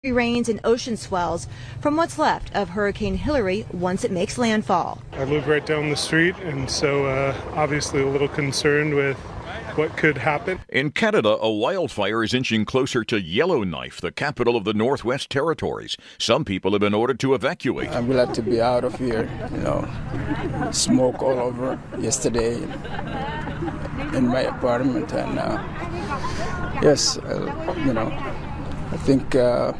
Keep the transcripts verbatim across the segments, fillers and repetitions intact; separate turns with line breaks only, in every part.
rains and ocean swells from what's left of Hurricane Hilary once it makes landfall.
I live right down the street, and so uh, obviously a little concerned with what could happen.
In Canada, a wildfire is inching closer to Yellowknife, the capital of the Northwest Territories. Some people have been ordered to evacuate.
I'm glad to be out of here, you know, smoke all over yesterday in my apartment, and uh, yes, uh, you know, I think uh,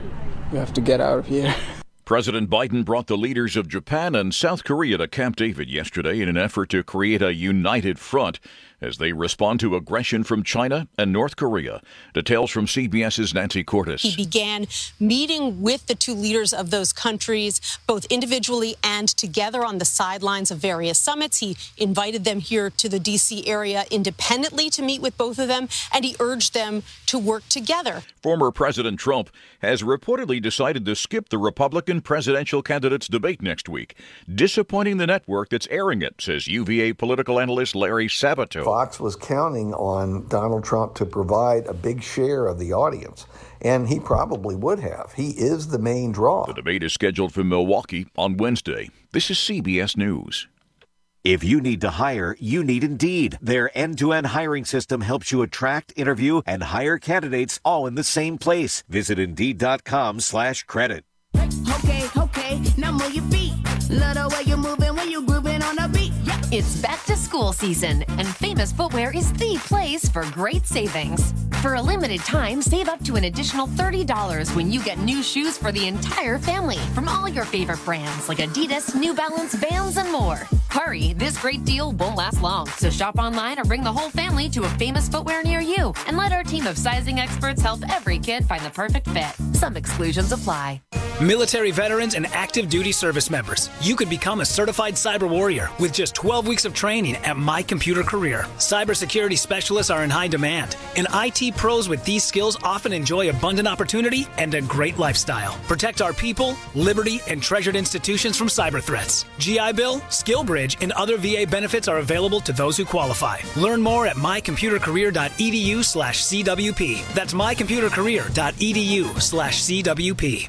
we have to get out of here.
President Biden brought the leaders of Japan and South Korea to Camp David yesterday in an effort to create a united front as they respond to aggression from China and North Korea. Details from CBS's Nancy Cordes.
He began meeting with the two leaders of those countries, both individually and together on the sidelines of various summits. He invited them here to the D C area independently to meet with both of them, and he urged them to work together.
Former President Trump has reportedly decided to skip the Republican presidential candidates debate next week, disappointing the network that's airing it, says U V A political analyst Larry Sabato.
Fox was counting on Donald Trump to provide a big share of the audience, and he probably would have. He is the main draw.
The debate is scheduled for Milwaukee on Wednesday. This is C B S News.
If you need to hire, you need Indeed. Their end-to-end hiring system helps you attract, interview, and hire candidates all in the same place. Visit Indeed.com slash credit.
Okay, okay, now move your feet. Love the way you're moving when you're grooving on the beat. Yeah.
It's back to school season, and Famous Footwear is the place for great savings. For a limited time, save up to an additional thirty dollars when you get new shoes for the entire family from all your favorite brands like Adidas, New Balance, Vans, and more. Hurry, this great deal won't last long, so shop online or bring the whole family to a Famous Footwear near you and let our team of sizing experts help every kid find the perfect fit. Some exclusions apply.
Military veterans and active duty service members, you could become a certified cyber warrior with just twelve weeks of training at My Computer Career. Cybersecurity specialists are in high demand, and I T pros with these skills often enjoy abundant opportunity and a great lifestyle. Protect our people, liberty, and treasured institutions from cyber threats. G I Bill, SkillBridge, and other V A benefits are available to those who qualify. Learn more at mycomputercareer.edu slash CWP. That's mycomputercareer.edu slash CWP.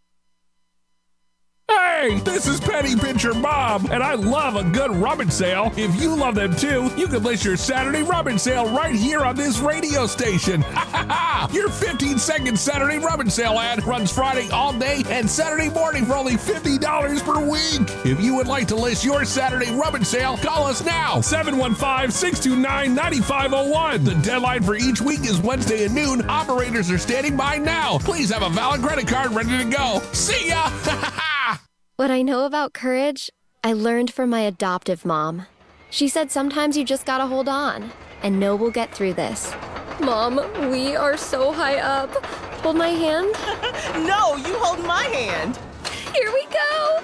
Hey, this is Penny Pincher Bob, and I love a good rummage sale. If you love them too, you can list your Saturday rummage sale right here on this radio station. Ha ha ha! Your fifteen second Saturday rummage sale ad runs Friday all day and Saturday morning for only fifty dollars per week. If you would like to list your Saturday rummage sale, call us now, seven one five, six two nine, nine five zero one. The deadline for each week is Wednesday at noon. Operators are standing by now. Please have a valid credit card ready to go. See ya! Ha ha ha!
What I know about courage, I learned from my adoptive mom. She said sometimes you just gotta hold on and know we'll get through this. Mom, we are so high up. Hold my hand.
No, you hold my hand.
Here we go.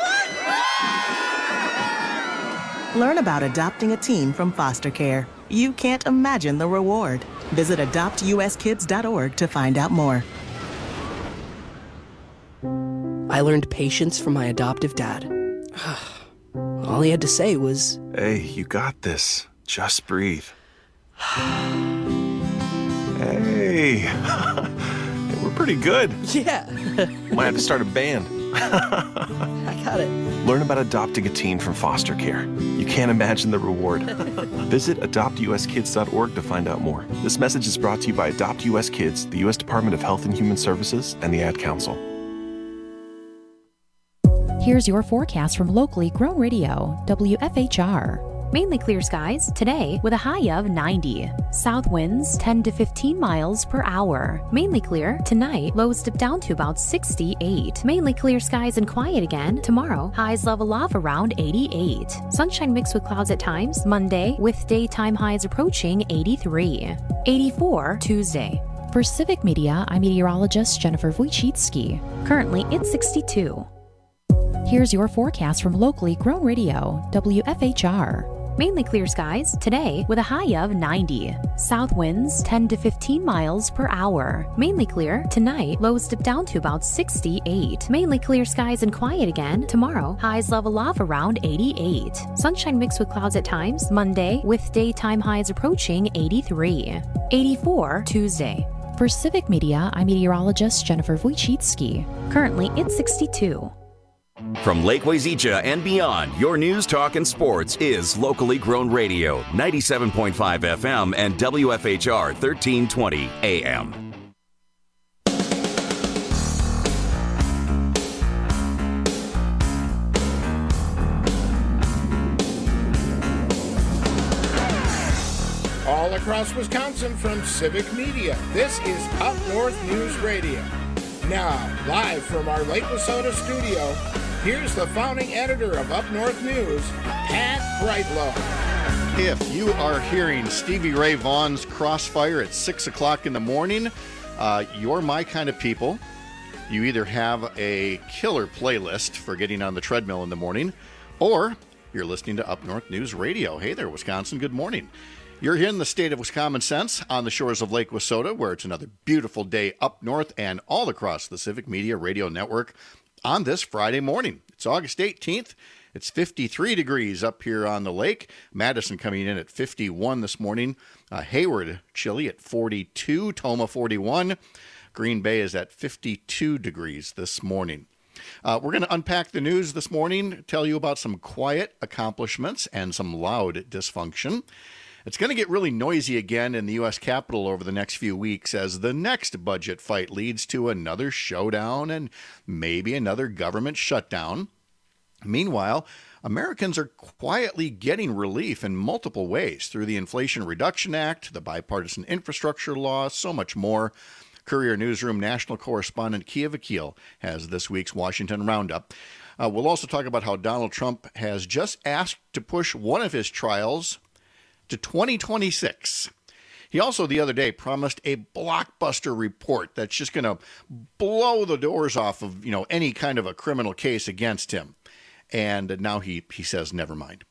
Learn about adopting a teen from foster care. You can't imagine the reward. Visit adopt U S kids dot org to find out more.
I learned patience from my adoptive dad. All he had to say was,
"Hey, you got this. Just breathe." Hey, we're pretty good.
Yeah.
Might have to start a band.
I got it.
Learn about adopting a teen from foster care. You can't imagine the reward. Visit adopt U S kids dot org to find out more. This message is brought to you by Adopt U S Kids, the U S Department of Health and Human Services, and the Ad Council.
Here's your forecast from locally grown radio, W F H R. Mainly clear skies today with a high of ninety. South winds ten to fifteen miles per hour. Mainly clear tonight, lows dip down to about sixty-eight. Mainly clear skies and quiet again tomorrow. Highs level off around eighty-eight. Sunshine mixed with clouds at times Monday with daytime highs approaching eighty-three. eighty-four Tuesday. For Civic Media, I'm meteorologist Jennifer Wojcicki. Currently it's sixty-two. Here's your forecast from locally grown radio, W F H R. Mainly clear skies today with a high of ninety. South winds ten to fifteen miles per hour. Mainly clear tonight, lows dip down to about sixty-eight. Mainly clear skies and quiet again tomorrow. Highs level off around eighty-eight. Sunshine mixed with clouds at times Monday with daytime highs approaching eighty-three. eighty-four Tuesday. For Civic Media, I'm meteorologist Jennifer Wojcicki. Currently, it's sixty-two.
From Lake Wazeecha and beyond, your news, talk, and sports is locally grown radio, ninety-seven point five F M and W F H R thirteen twenty A M.
All across Wisconsin from Civic Media, this is Up North News Radio. Now, live from our Lake Wissota studio, here's the founding editor of Up North News, Pat Brightlow.
If you are hearing Stevie Ray Vaughan's Crossfire at six o'clock in the morning, uh, you're my kind of people. You either have a killer playlist for getting on the treadmill in the morning, or you're listening to Up North News Radio. Hey there, Wisconsin, good morning. You're here in the state of Wisconsin Sense on the shores of Lake Wissota, where it's another beautiful day up north and all across the Civic Media Radio Network on this Friday morning. It's August eighteenth. It's fifty-three degrees up here on the lake. Madison coming in at fifty-one this morning. Uh, Hayward, chilly at forty-two. Toma, forty-one. Green Bay is at fifty-two degrees this morning. Uh, we're going to unpack the news this morning, tell you about some quiet accomplishments and some loud dysfunction. It's going to get really noisy again in the U S Capitol over the next few weeks as the next budget fight leads to another showdown and maybe another government shutdown. Meanwhile, Americans are quietly getting relief in multiple ways through the Inflation Reduction Act, the bipartisan infrastructure law, so much more. Courier Newsroom national correspondent Kia Vakil has this week's Washington Roundup. Uh, we'll also talk about how Donald Trump has just asked to push one of his trials to twenty twenty-six. He also the other day promised a blockbuster report that's just going to blow the doors off of, you know, any kind of a criminal case against him. And now he, he says, never mind.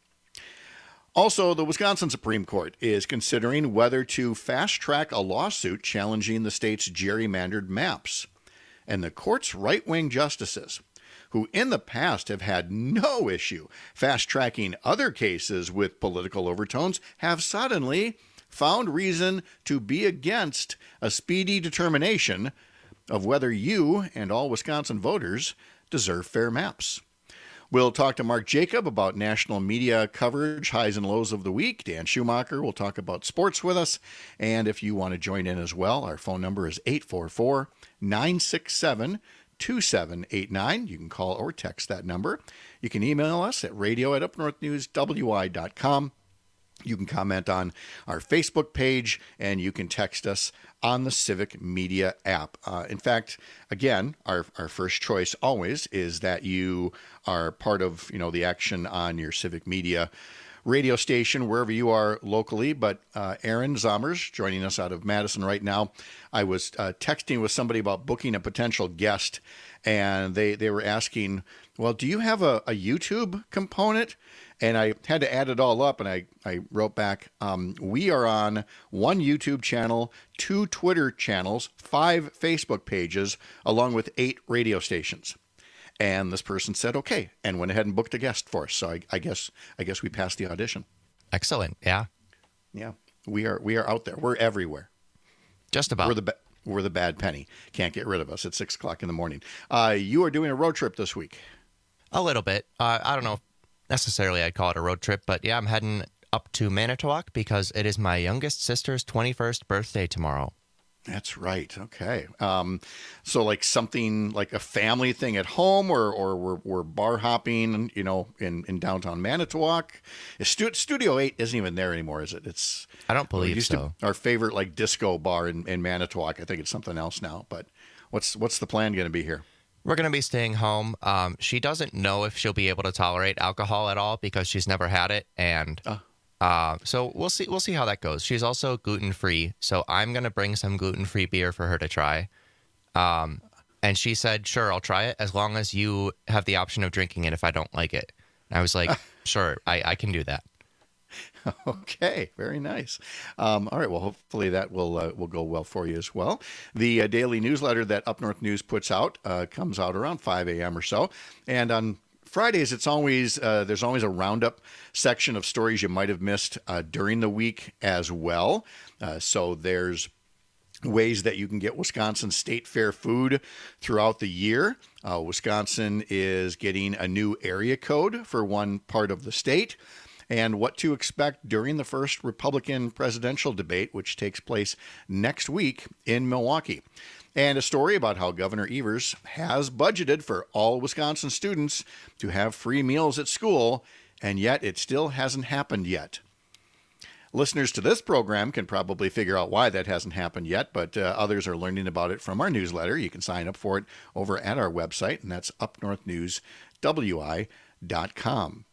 Also, the Wisconsin Supreme Court is considering whether to fast-track a lawsuit challenging the state's gerrymandered maps. And the court's right-wing justices, who in the past have had no issue fast-tracking other cases with political overtones, have suddenly found reason to be against a speedy determination of whether you and all Wisconsin voters deserve fair maps. We'll talk to Mark Jacob about national media coverage, highs and lows of the week. Dan Schumacher will talk about sports with us. And if you want to join in as well, our phone number is eight four four, nine six seven, two seven eight nine. You can call or text that number. You can email us at radio at up north news w i dot com. You can comment on our Facebook page, and you can text us on the Civic Media app. Uh, in fact, again, our, our first choice always is that you are part of, you know, the action on your Civic Media radio station, wherever you are locally. But uh, Aaron Zommers joining us out of Madison right now. I was uh, texting with somebody about booking a potential guest, and they, they were asking, well, do you have a, a YouTube component? And I had to add it all up, and I, I wrote back, um, we are on one YouTube channel, two Twitter channels, five Facebook pages, along with eight radio stations. And this person said, okay, and went ahead and booked a guest for us. So I, I guess I guess we passed the audition.
Excellent. Yeah.
Yeah. We are we are out there. We're everywhere.
Just about.
We're the ba- we're the bad penny. Can't get rid of us at six o'clock in the morning. Uh, you are doing a road trip this week.
A little bit. Uh, I don't know if necessarily I'd call it a road trip, but yeah, I'm heading up to Manitowoc because it is my youngest sister's twenty-first birthday tomorrow.
That's right. Okay. Um, so like something like a family thing at home, or or we're, we're bar hopping, you know, in, in downtown Manitowoc. Stu- Studio eight isn't even there anymore, is it? It's
I don't believe
it used
so.
To, our favorite like disco bar in, in Manitowoc. I think it's something else now. But what's what's the plan going to be here?
We're going to be staying home. Um, she doesn't know if she'll be able to tolerate alcohol at all because she's never had it, and. Uh. Uh, so we'll see. We'll see how that goes. She's also gluten-free, so I'm gonna bring some gluten-free beer for her to try. Um, and she said, "Sure, I'll try it as long as you have the option of drinking it if I don't like it." And I was like, "Sure, I, I can do that."
Okay, very nice. Um, all right, well, hopefully that will uh, will go well for you as well. The uh, daily newsletter that Up North News puts out uh, comes out around five a.m. or so, and on Fridays, it's always uh, there's always a roundup section of stories you might have missed uh, during the week as well. Uh, so there's ways that you can get Wisconsin State Fair food throughout the year. Uh, Wisconsin is getting a new area code for one part of the state, and what to expect during the first Republican presidential debate, which takes place next week in Milwaukee. And a story about how Governor Evers has budgeted for all Wisconsin students to have free meals at school, and yet it still hasn't happened yet. Listeners to this program can probably figure out why that hasn't happened yet, but uh, others are learning about it from our newsletter. You can sign up for it over at our website, and that's up north news w i dot com.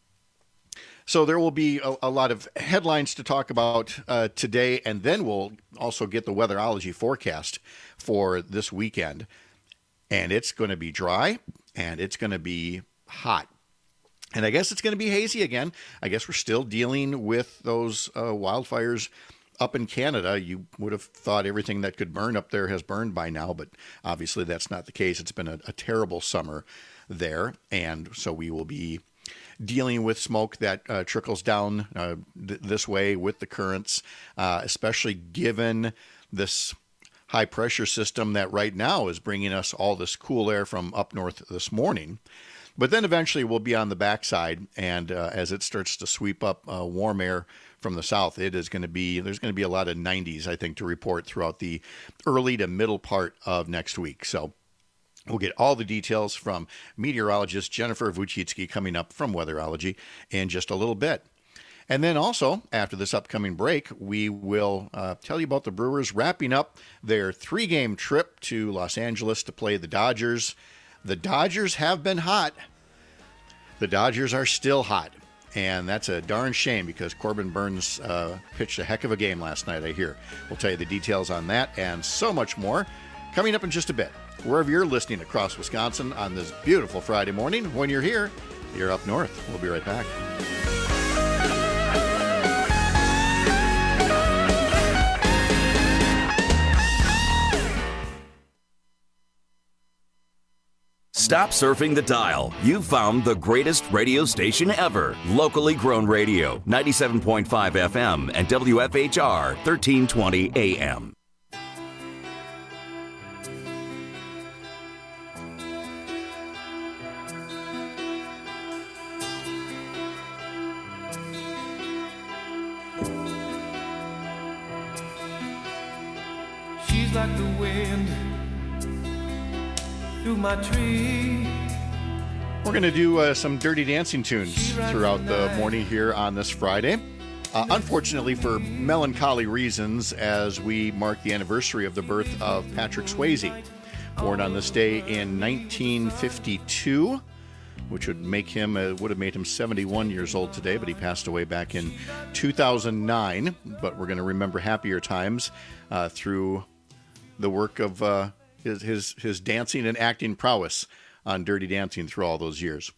So there will be a, a lot of headlines to talk about uh, today, and then we'll also get the weatherology forecast for this weekend. And it's going to be dry, and it's going to be hot. And I guess it's going to be hazy again. I guess we're still dealing with those uh, wildfires up in Canada. You would have thought everything that could burn up there has burned by now, but obviously that's not the case. It's been a, a terrible summer there, and so we will be dealing with smoke that uh, trickles down uh, th- this way with the currents, uh, especially given this high pressure system that right now is bringing us all this cool air from up north this morning. But then eventually we'll be on the backside, and uh, as it starts to sweep up uh, warm air from the south, it is going to be, there's going to be a lot of nineties, I think, to report throughout the early to middle part of next week. So we'll get all the details from meteorologist Jennifer Vuchitsky coming up from Weatherology in just a little bit. And then also, after this upcoming break, we will uh, tell you about the Brewers wrapping up their three-game trip to Los Angeles to play the Dodgers. The Dodgers have been hot. The Dodgers are still hot. And that's a darn shame because Corbin Burns uh, pitched a heck of a game last night, I hear. We'll tell you the details on that and so much more coming up in just a bit. Wherever you're listening across Wisconsin on this beautiful Friday morning, when you're here, you're up north. We'll be right back.
Stop surfing the dial. You've found the greatest radio station ever. Locally grown radio, ninety-seven point five F M and W F H R, thirteen twenty A M.
She's like the wind through my tree.
We're going to do uh, some Dirty Dancing tunes throughout the morning here on this Friday. Uh, unfortunately, for melancholy reasons, as we mark the anniversary of the birth of Patrick Swayze, born on this day in nineteen fifty-two, which would make him uh, would have made him seventy-one years old today, but he passed away back in two thousand nine. But we're going to remember happier times uh, through the work of uh, his, his his dancing and acting prowess on Dirty Dancing through all those years.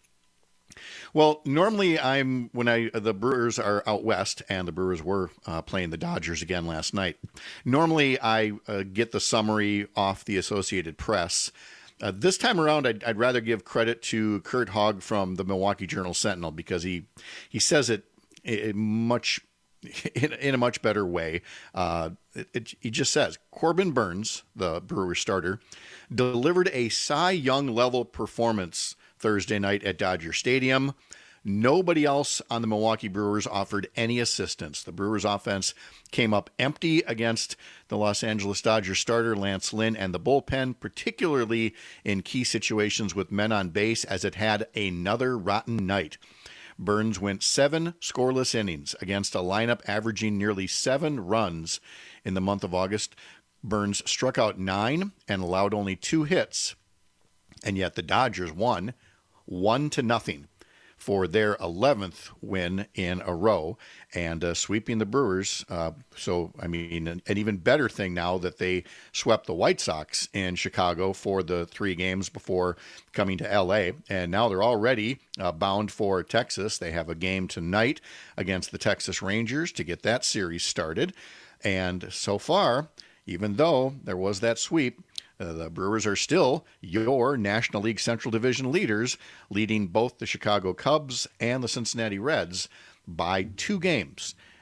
Well, normally I'm when I the Brewers are out west, and the Brewers were uh, playing the Dodgers again last night. Normally I uh, get the summary off the Associated Press. Uh, this time around, I'd, I'd rather give credit to Kurt Hogg from the Milwaukee Journal-Sentinel because he he says it, it much in, in a much better way. Uh, it, it, he just says Corbin Burns, the Brewers starter, delivered a Cy Young level performance Thursday night at Dodger Stadium. Nobody else on the Milwaukee Brewers offered any assistance. The Brewers offense came up empty against the Los Angeles Dodgers starter Lance Lynn and the bullpen, particularly in key situations with men on base, as it had another rotten night. Burns went seven scoreless innings against a lineup averaging nearly seven runs in the month of August. Burns struck out nine and allowed only two hits, and yet the Dodgers won one to nothing for their eleventh win in a row, and uh, sweeping the Brewers. Uh, so, I mean, an, an even better thing now that they swept the White Sox in Chicago for the three games before coming to L A, and now they're already uh, bound for Texas. They have a game tonight against the Texas Rangers to get that series started, and so far, even though there was that sweep, Uh, the Brewers are still your National League Central Division leaders, leading both the Chicago Cubs and the Cincinnati Reds by two games.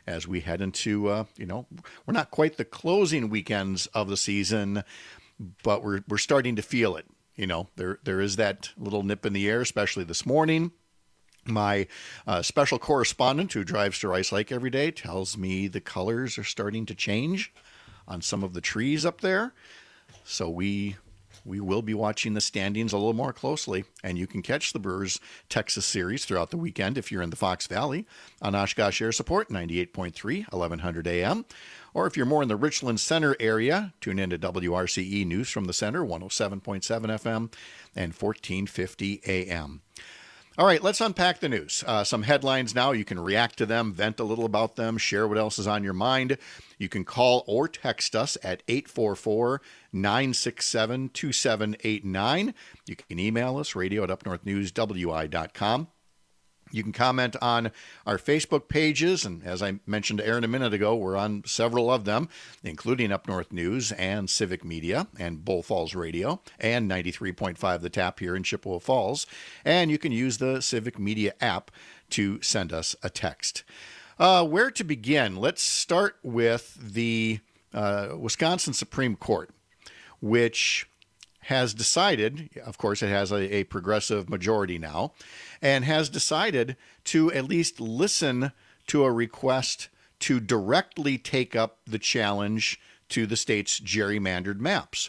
as we head into, uh, you know, we're not quite the closing weekends of the season, but we're we're starting to feel it. You know, there there is that little nip in the air, especially this morning. My uh, special correspondent who drives to Rice Lake every day tells me the colors are starting to change on some of the trees up there. So we we will be watching the standings a little more closely, and you can catch the Brewers Texas series throughout the weekend if you're in the Fox Valley on Oshkosh Air Support ninety-eight point three, eleven hundred A M. Or if you're more in the Richland Center area, tune in to W R C E News from the Center, one oh seven point seven F M and fourteen fifty A M. All right, let's unpack the news. Uh, some headlines now. You can react to them, vent a little about them, share what else is on your mind. You can call or text us at eight four four, nine six seven, two seven eight nine. You can email us, radio at up north news w i dot com. You can comment on our Facebook pages, and as I mentioned to Aaron a minute ago, we're on several of them, including Up North News and Civic Media and Bull Falls Radio and ninety-three point five The Tap here in Chippewa Falls. And you can use the Civic Media app to send us a text. Uh, where to begin? Let's start with the uh, Wisconsin Supreme Court, which has decided, of course, it has a, a progressive majority now, and has decided to at least listen to a request to directly take up the challenge to the state's gerrymandered maps.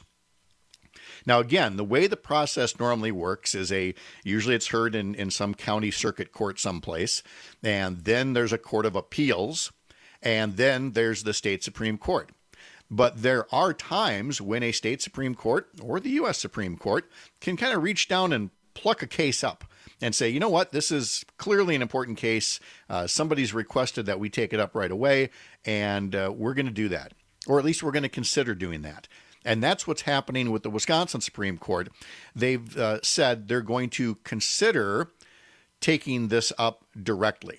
Now, again, the way the process normally works is a usually it's heard in, in some county circuit court someplace, and then there's a court of appeals, and then there's the state Supreme Court. But there are times when a state Supreme Court or the U S Supreme Court can kind of reach down and pluck a case up and say, you know what, this is clearly an important case. Uh, somebody's requested that we take it up right away, and uh, we're going to do that. Or at least we're going to consider doing that. And that's what's happening with the Wisconsin Supreme Court. They've uh, said they're going to consider taking this up directly.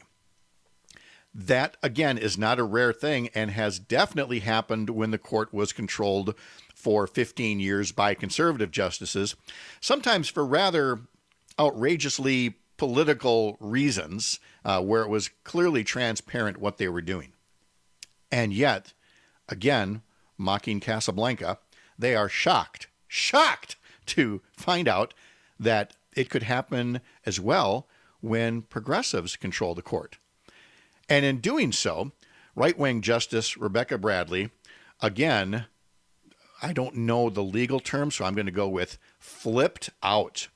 That, again, is not a rare thing and has definitely happened when the court was controlled for fifteen years by conservative justices, sometimes for rather outrageously political reasons, uh, where it was clearly transparent what they were doing. And yet, again, mocking Casablanca, they are shocked, shocked to find out that it could happen as well when progressives control the court. And in doing so, right-wing Justice Rebecca Bradley, again, I don't know the legal term, so I'm going to go with flipped out,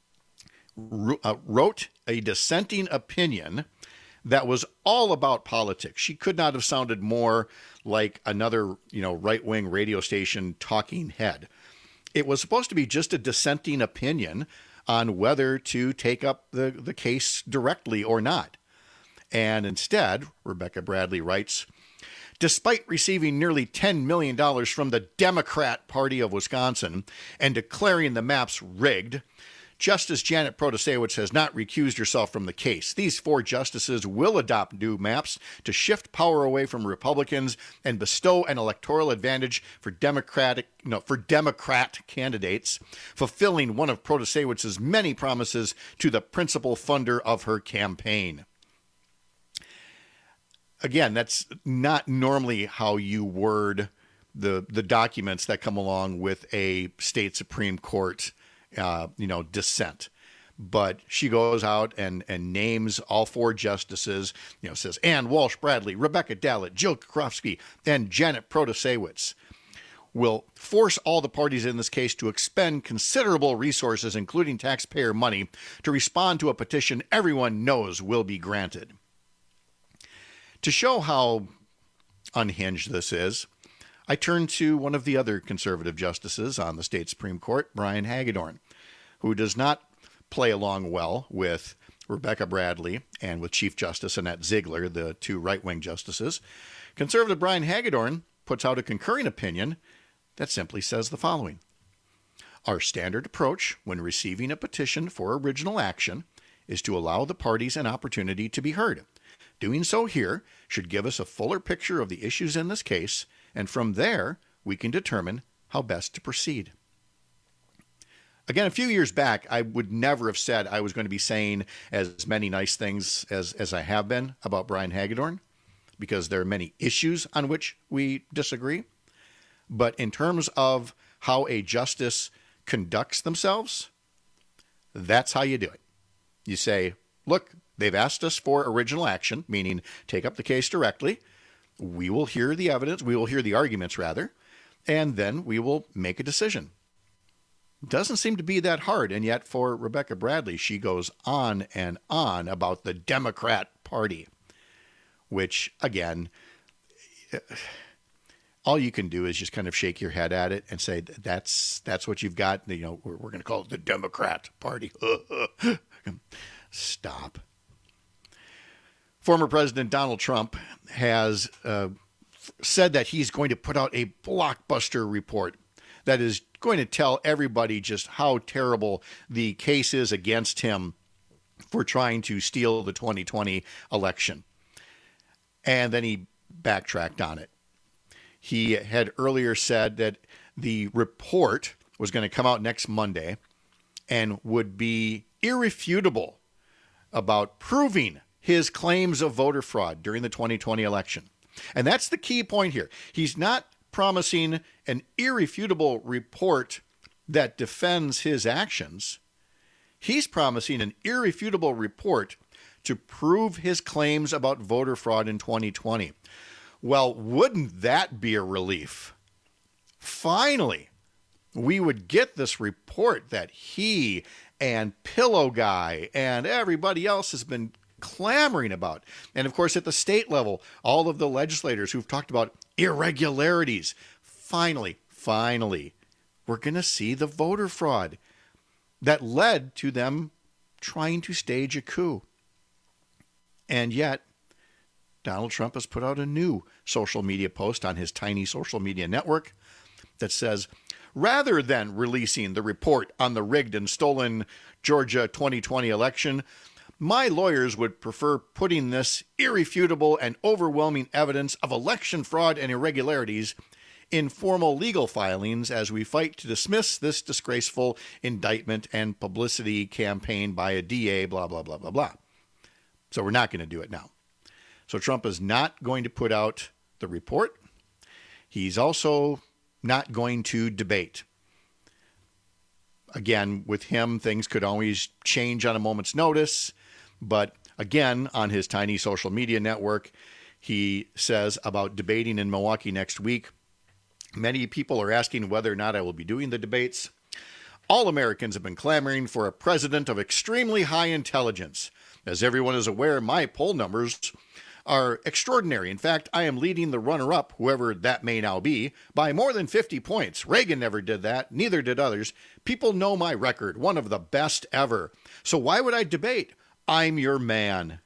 wrote a dissenting opinion that was all about politics. She could not have sounded more like another, you know, right-wing radio station talking head. It was supposed to be just a dissenting opinion on whether to take up the, the case directly or not. And instead, Rebecca Bradley writes, despite receiving nearly ten million dollars from the Democrat Party of Wisconsin and declaring the maps rigged, Justice Janet Protasiewicz has not recused herself from the case. These four justices will adopt new maps to shift power away from Republicans and bestow an electoral advantage for Democratic, no, for Democrat candidates, fulfilling one of Protasiewicz's many promises to the principal funder of her campaign. Again, that's not normally how you word the the documents that come along with a state Supreme Court, uh, you know, dissent. But she goes out and, and names all four justices, you know, says Ann Walsh Bradley, Rebecca Dallett, Jill Krakowski, and Janet Protasiewicz will force all the parties in this case to expend considerable resources, including taxpayer money, to respond to a petition everyone knows will be granted. To show how unhinged this is, I turn to one of the other conservative justices on the state Supreme Court, Brian Hagedorn, who does not play along well with Rebecca Bradley and with Chief Justice Annette Ziegler, the two right-wing justices. Conservative Brian Hagedorn puts out a concurring opinion that simply says the following. Our standard approach when receiving a petition for original action is to allow the parties an opportunity to be heard. Doing so here should give us a fuller picture of the issues in this case, and from there, we can determine how best to proceed. Again, a few years back, I would never have said I was going to be saying as many nice things as, as I have been about Brian Hagedorn, because there are many issues on which we disagree. But in terms of how a justice conducts themselves, that's how you do it. You say, look, they've asked us for original action, meaning take up the case directly. We will hear the evidence. We will hear the arguments, rather, and then we will make a decision. Doesn't seem to be that hard. And yet for Rebecca Bradley, she goes on and on about the Democrat Party, which, again, all you can do is just kind of shake your head at it and say, that's that's what you've got. You know, we're, we're going to call it the Democrat Party. Stop. Former President Donald Trump has uh, said that he's going to put out a blockbuster report that is going to tell everybody just how terrible the case is against him for trying to steal the twenty twenty election. And then he backtracked on it. He had earlier said that the report was going to come out next Monday and would be irrefutable about proving his claims of voter fraud during the twenty twenty election. And that's the key point here. He's not promising an irrefutable report that defends his actions. He's promising an irrefutable report to prove his claims about voter fraud in twenty twenty. Well, wouldn't that be a relief? Finally, we would get this report that he and Pillow Guy and everybody else has been clamoring about. And of course, at the state level, all of the legislators who've talked about irregularities. Finally, finally, we're going to see the voter fraud that led to them trying to stage a coup. And yet, Donald Trump has put out a new social media post on his tiny social media network that says, rather than releasing the report on the rigged and stolen Georgia twenty twenty election, my lawyers would prefer putting this irrefutable and overwhelming evidence of election fraud and irregularities in formal legal filings as we fight to dismiss this disgraceful indictment and publicity campaign by a D A, blah, blah, blah, blah, blah. So we're not going to do it now. So Trump is not going to put out the report. He's also not going to debate. Again, with him, things could always change on a moment's notice. But again, on his tiny social media network, he says about debating in Milwaukee next week, many people are asking whether or not I will be doing the debates. All Americans have been clamoring for a president of extremely high intelligence. As everyone is aware, my poll numbers are extraordinary. In fact, I am leading the runner-up, whoever that may now be, by more than fifty points. Reagan never did that. Neither did others. People know my record, one of the best ever. So why would I debate? I'm your man.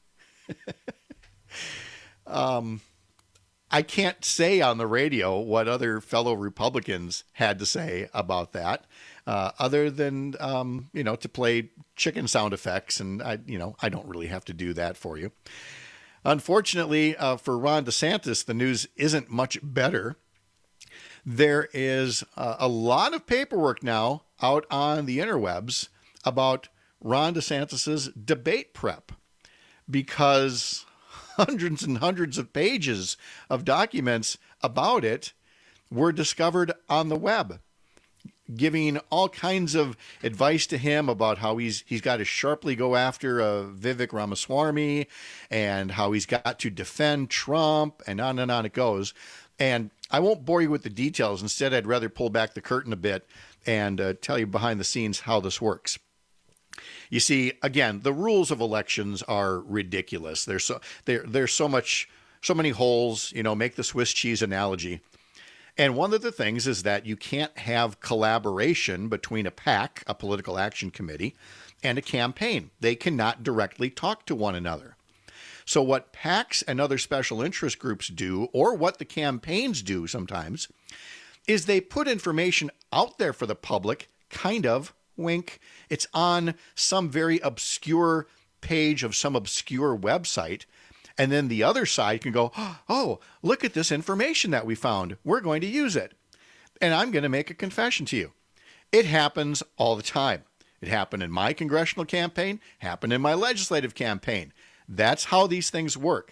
um, I can't say on the radio what other fellow Republicans had to say about that, uh, other than, um, you know, to play chicken sound effects. And, I, you know, I don't really have to do that for you. Unfortunately, uh, for Ron DeSantis, the news isn't much better. There is uh, a lot of paperwork now out on the interwebs about Ron DeSantis's debate prep, because hundreds and hundreds of pages of documents about it were discovered on the web, giving all kinds of advice to him about how he's he's got to sharply go after uh, Vivek Ramaswamy and how he's got to defend Trump, and on and on it goes. And I won't bore you with the details. Instead, I'd rather pull back the curtain a bit and uh, tell you behind the scenes how this works. You see, again, the rules of elections are ridiculous. There's so there there's so much so many holes. You know, make the Swiss cheese analogy. And one of the things is that you can't have collaboration between a PAC, a political action committee, and a campaign. They cannot directly talk to one another. So what PACs and other special interest groups do, or what the campaigns do sometimes, is they put information out there for the public, kind of, wink, it's on some very obscure page of some obscure website. And then the other side can go, oh, look at this information that we found. We're going to use it. And I'm going to make a confession to you. It happens all the time. It happened in my congressional campaign, happened in my legislative campaign. That's how these things work.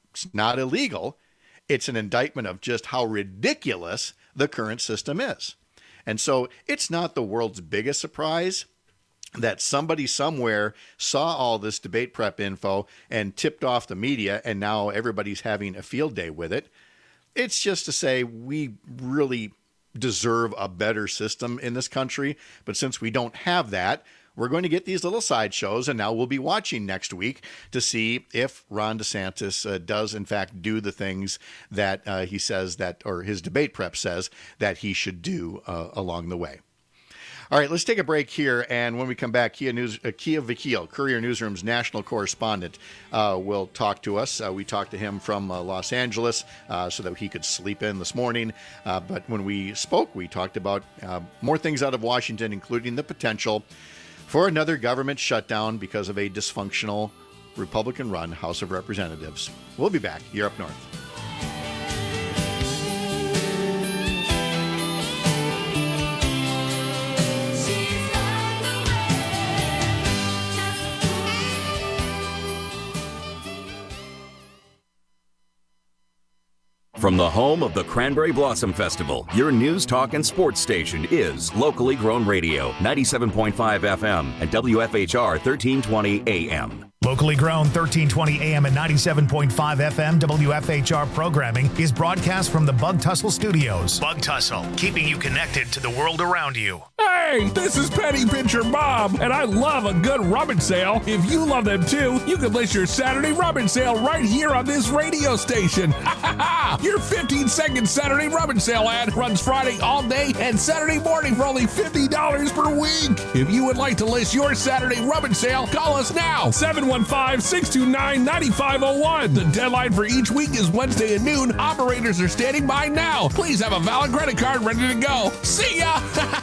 It's not illegal. It's an indictment of just how ridiculous the current system is. And so it's not the world's biggest surprise that somebody somewhere saw all this debate prep info and tipped off the media, and now everybody's having a field day with it. It's just to say we really deserve a better system in this country. But since we don't have that, we're going to get these little sideshows, and now we'll be watching next week to see if Ron DeSantis uh, does, in fact, do the things that uh, he says that, or his debate prep says that he should do uh, along the way. All right, let's take a break here, and when we come back, Kia, News, uh, Kia Vakil, Courier Newsroom's national correspondent, uh, will talk to us. Uh, we talked to him from uh, Los Angeles uh, so that he could sleep in this morning. Uh, but when we spoke, we talked about uh, more things out of Washington, including the potential for another government shutdown because of a dysfunctional Republican-run House of Representatives. We'll be back. You're up north.
From the home of the Cranberry Blossom Festival, your news, talk, and sports station is Locally Grown Radio, ninety-seven point five F M and W F H R thirteen twenty A M.
Locally grown thirteen twenty A M and ninety-seven point five F M W F H R programming is broadcast from the Bug Tussle Studios. Bug Tussle, keeping you connected to the world around you.
Hey, this is Penny Pincher Bob, and I love a good rummage sale. If you love them too, you can list your Saturday rummage sale right here on this radio station. Ha ha ha! Your fifteen second Saturday rummage sale ad runs Friday all day and Saturday morning for only fifty dollars per week. If you would like to list your Saturday rummage sale, call us now, seven one five, six two nine, nine five zero one. The deadline for each week is Wednesday at noon. Operators are standing by now. Please have a valid credit card ready to go. See ya!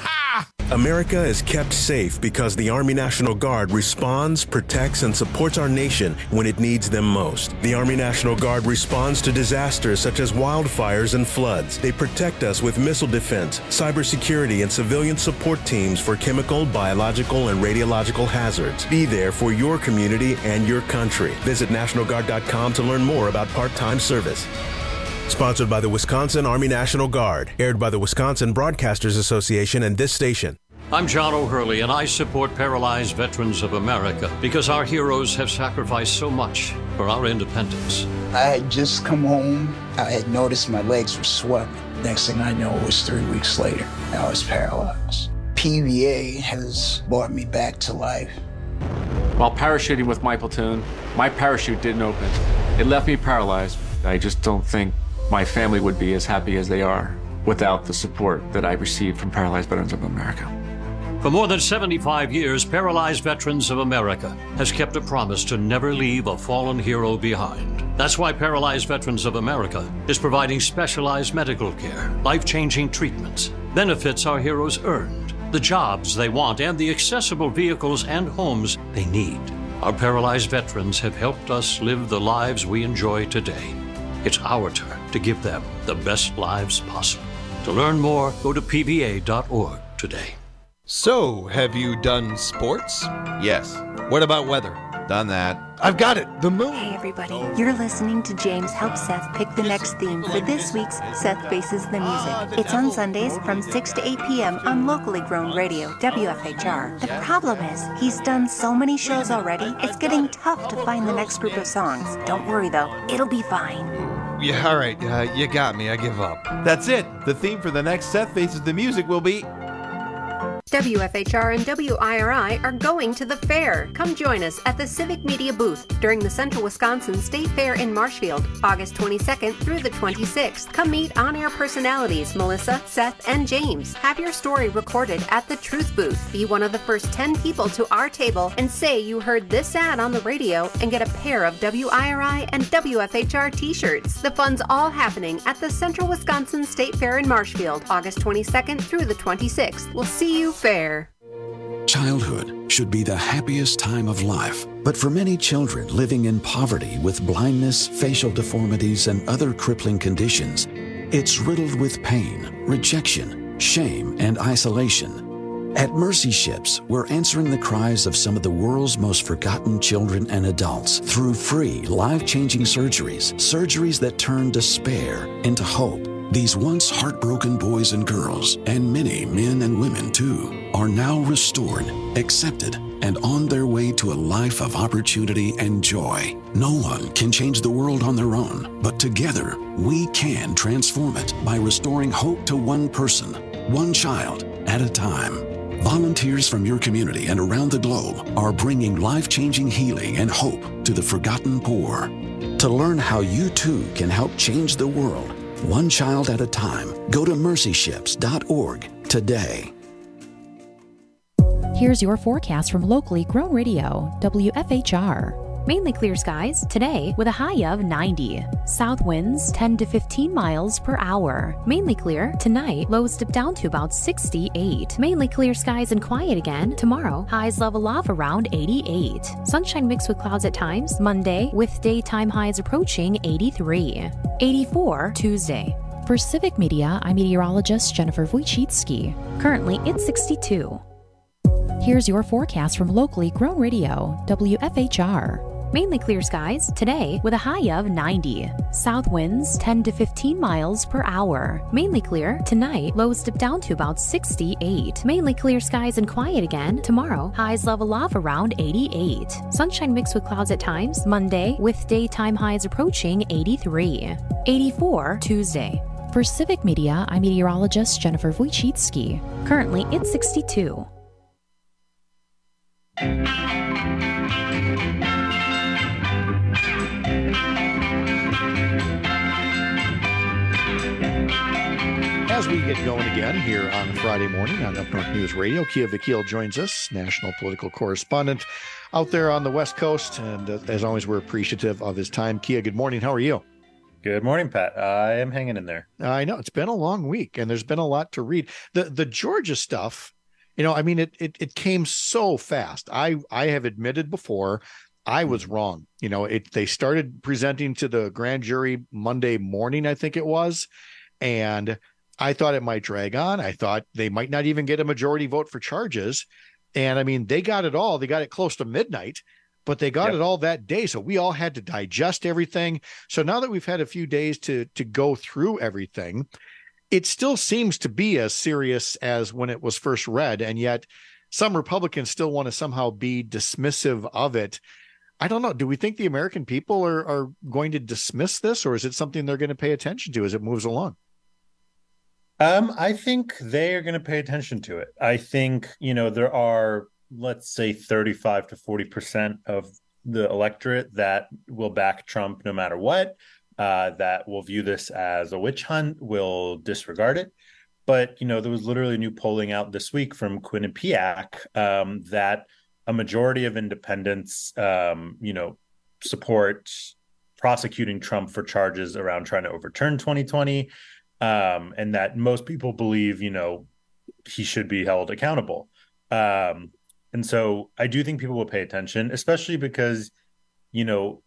America is kept safe because the Army National Guard responds, protects, and supports our nation when it needs them most. The Army National Guard responds to disasters such as wildfires and floods. They protect us with missile defense, cybersecurity, and civilian support teams for chemical, biological, and radiological hazards. Be there for your community and your country. Visit National Guard dot com to learn more about part-time service. Sponsored by the Wisconsin Army National Guard. Aired by the Wisconsin Broadcasters Association and this station.
I'm John O'Hurley, and I support Paralyzed Veterans of America because our heroes have sacrificed so much for our independence.
I had just come home. I had noticed my legs were swelling. Next thing I know, it was three weeks later. I was paralyzed. P V A has brought me back to life.
While parachuting with my platoon, my parachute didn't open. It left me paralyzed. I just don't think my family would be as happy as they are without the support that I received from Paralyzed Veterans of America.
For more than seventy-five years, Paralyzed Veterans of America has kept a promise to never leave a fallen hero behind. That's why Paralyzed Veterans of America is providing specialized medical care, life-changing treatments, benefits our heroes earned, the jobs they want, and the accessible vehicles and homes they need. Our paralyzed veterans have helped us live the lives we enjoy today. It's our turn to give them the best lives possible. To learn more, go to P V A dot org today.
So, have you done sports?
Yes.
What about weather?
Done that.
I've got it, the moon.
Hey everybody, you're listening to James help Seth pick the next theme for this week's Seth Faces the Music. It's on Sundays from six to eight p.m. on Locally Grown Radio, W F H R. The problem is, he's done so many shows already, it's getting tough to find the next group of songs. Don't worry though, it'll be fine.
Yeah, all right, uh, you got me, I give up.
That's it. The theme for the next Seth Faces the Music will be...
W F H R and W I R I are going to the fair. Come join us at the Civic Media booth during the Central Wisconsin State Fair in Marshfield, August twenty-second through the twenty-sixth. Come meet on-air personalities Melissa, Seth, and James. Have your story recorded at the Truth booth. Be one of the first ten people to our table and say you heard this ad on the radio and get a pair of W I R I and W F H R t-shirts. The fun's all happening at the Central Wisconsin State Fair in Marshfield, August twenty-second through the twenty-sixth. We'll see you fair.
Childhood should be the happiest time of life, but for many children living in poverty with blindness, facial deformities, and other crippling conditions, it's riddled with pain, rejection, shame, and isolation. At Mercy Ships, we're answering the cries of some of the world's most forgotten children and adults through free, life-changing surgeries, surgeries that turn despair into hope. These once heartbroken boys and girls, and many men and women too, are now restored, accepted, and on their way to a life of opportunity and joy. No one can change the world on their own, but together we can transform it by restoring hope to one person, one child at a time. Volunteers from your community and around the globe are bringing life-changing healing and hope to the forgotten poor. To learn how you too can help change the world, one child at a time, go to mercy ships dot org today.
Here's your forecast from locally grown radio, W F H R.
Mainly clear skies today with a high of ninety. South winds ten to fifteen miles per hour. Mainly clear tonight, lows dip down to about sixty-eight. Mainly clear skies and quiet again tomorrow. Highs level off around eighty-eight. Sunshine mixed with clouds at times Monday with daytime highs approaching eighty-three. eighty-four Tuesday.
For Civic Media, I'm meteorologist Jennifer Wojcicki. Currently, it's sixty-two. Here's your forecast from locally grown radio, W F H R.
Mainly clear skies today with a high of ninety. South winds ten to fifteen miles per hour. Mainly clear tonight, lows dip down to about sixty-eight. Mainly clear skies and quiet again tomorrow. Highs level off around eighty-eight. Sunshine mixed with clouds at times Monday with daytime highs approaching eighty-three. eighty-four Tuesday.
For Civic Media, I'm meteorologist Jennifer Wojcicki. Currently, it's sixty-two.
As we get going again here on Friday morning on Up North News Radio, Kia Vakil joins us, national political correspondent out there on the West Coast. And uh, as always, we're appreciative of his time. Kia, good morning. How are you?
Good morning, Pat. I am hanging in there.
I know it's been a long week and there's been a lot to read. The the Georgia stuff, you know, I mean, it it, it came so fast. I, I have admitted before I was wrong. You know, it they started presenting to the grand jury Monday morning, I think it was. And I thought it might drag on. I thought they might not even get a majority vote for charges. And I mean, they got it all. They got it close to midnight, but they got yep. it all that day. So we all had to digest everything. So now that we've had a few days to, to go through everything, it still seems to be as serious as when it was first read. And yet some Republicans still want to somehow be dismissive of it. I don't know. Do we think the American people are, are going to dismiss this, or is it something they're going to pay attention to as it moves along?
Um, I think they are going to pay attention to it. I think, you know, there are, let's say, thirty-five to forty percent of the electorate that will back Trump no matter what, uh, that will view this as a witch hunt, will disregard it. But, you know, there was literally new polling out this week from Quinnipiac um, that a majority of independents, um, you know, support prosecuting Trump for charges around trying to overturn twenty twenty. Um, and that most people believe, you know, he should be held accountable. Um, and so I do think people will pay attention, especially because, you know,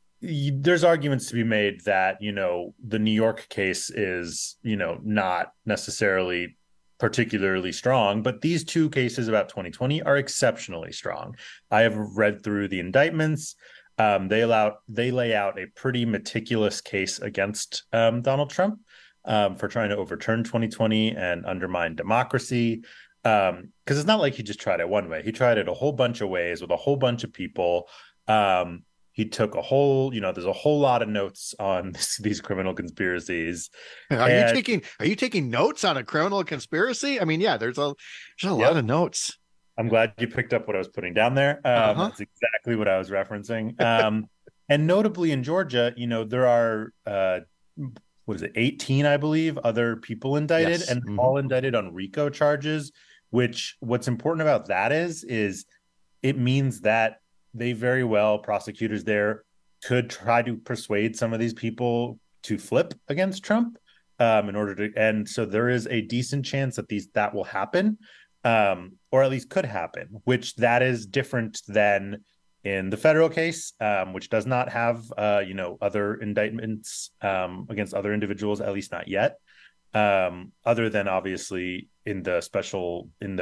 y- there's arguments to be made that, you know, the New York case is, you know, not necessarily particularly strong, but these two cases about twenty twenty are exceptionally strong. I have read through the indictments. Um, they allow, they lay out a pretty meticulous case against um, Donald Trump. Um, for trying to overturn twenty twenty and undermine democracy. Um, because it's not like he just tried it one way. He tried it a whole bunch of ways with a whole bunch of people. Um, he took a whole, you know, there's a whole lot of notes on this, these criminal conspiracies.
Are
and,
you taking Are you taking notes on a criminal conspiracy? I mean, yeah, there's a there's a
yep.
lot of notes.
I'm glad you picked up what I was putting down there. Um, uh-huh. That's exactly what I was referencing. Um, and notably in Georgia, you know, there are uh, what is it, eighteen, I believe, other people indicted, yes. and mm-hmm. all indicted on RICO charges, which what's important about that is, is it means that they very well, prosecutors there, could try to persuade some of these people to flip against Trump um, in order to, and so there is a decent chance that these that will happen, um, or at least could happen, which that is different than in the federal case, um, which does not have, uh, you know, other indictments um, against other individuals, at least not yet, um, other than obviously in the special, in the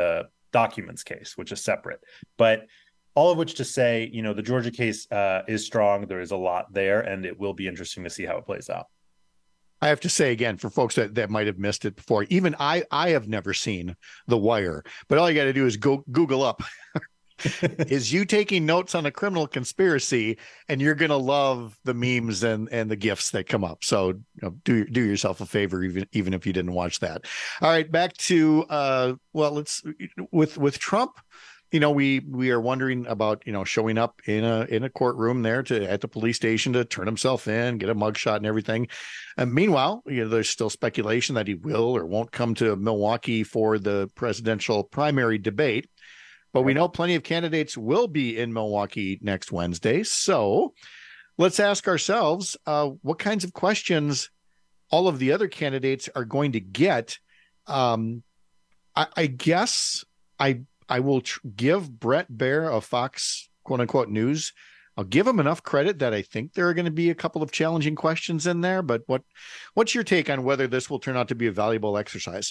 documents case, which is separate. But all of which to say, you know, the Georgia case uh, is strong. There is a lot there, and it will be interesting to see how it plays out.
I have to say again, for folks that, that might have missed it before, even I, I have never seen The Wire, but all you got to do is go Google up is you taking notes on a criminal conspiracy, and you're going to love the memes and, and the GIFs that come up. So you know, do, do yourself a favor, even, even if you didn't watch that. All right, back to, uh, well, let's with, with Trump. You know, we we are wondering about, you know, showing up in a in a courtroom there to at the police station to turn himself in, get a mugshot and everything. And meanwhile, you know, there's still speculation that he will or won't come to Milwaukee for the presidential primary debate. But we know plenty of candidates will be in Milwaukee next Wednesday. So let's ask ourselves uh, what kinds of questions all of the other candidates are going to get. Um, I, I guess I. I will tr- give Bret Baier of Fox, quote unquote, News. I'll give him enough credit that I think there are going to be a couple of challenging questions in there. But what, what's your take on whether this will turn out to be a valuable exercise?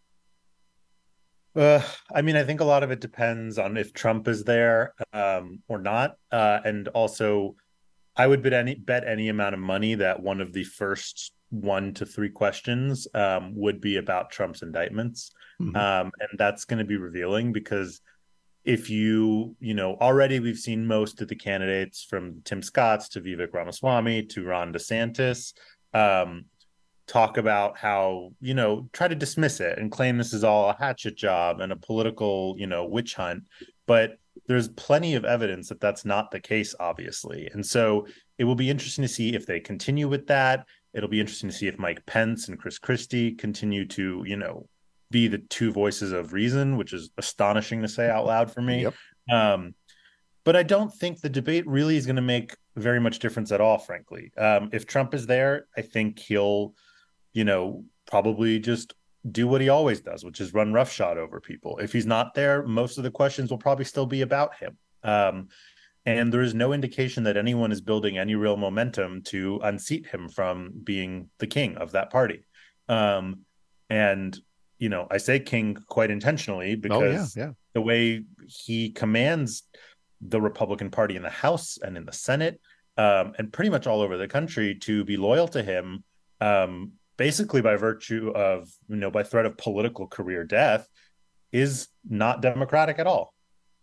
Uh, I mean, I think a lot of it depends on if Trump is there um, or not. Uh, and also, I would bet any bet any amount of money that one of the first one to three questions um, would be about Trump's indictments. Mm-hmm. Um, and that's going to be revealing, because if you, you know, already we've seen most of the candidates from Tim Scotts to Vivek Ramaswamy to Ron DeSantis um, talk about how, you know, try to dismiss it and claim this is all a hatchet job and a political, you know, witch hunt. But there's plenty of evidence that that's not the case, obviously. And so it will be interesting to see if they continue with that. It'll be interesting to see if Mike Pence and Chris Christie continue to, you know, be the two voices of reason, which is astonishing to say out loud for me. Yep. Um, but I don't think the debate really is going to make very much difference at all, frankly. Um, if Trump is there, I think he'll, you know, probably just do what he always does, which is run roughshod over people. If he's not there, most of the questions will probably still be about him. Um, and there is no indication that anyone is building any real momentum to unseat him from being the king of that party. Um, and you know, I say king quite intentionally because oh, yeah, yeah. the way he commands the Republican Party in the House and in the Senate um, and pretty much all over the country to be loyal to him, um, basically by virtue of, you know, by threat of political career death, is not democratic at all.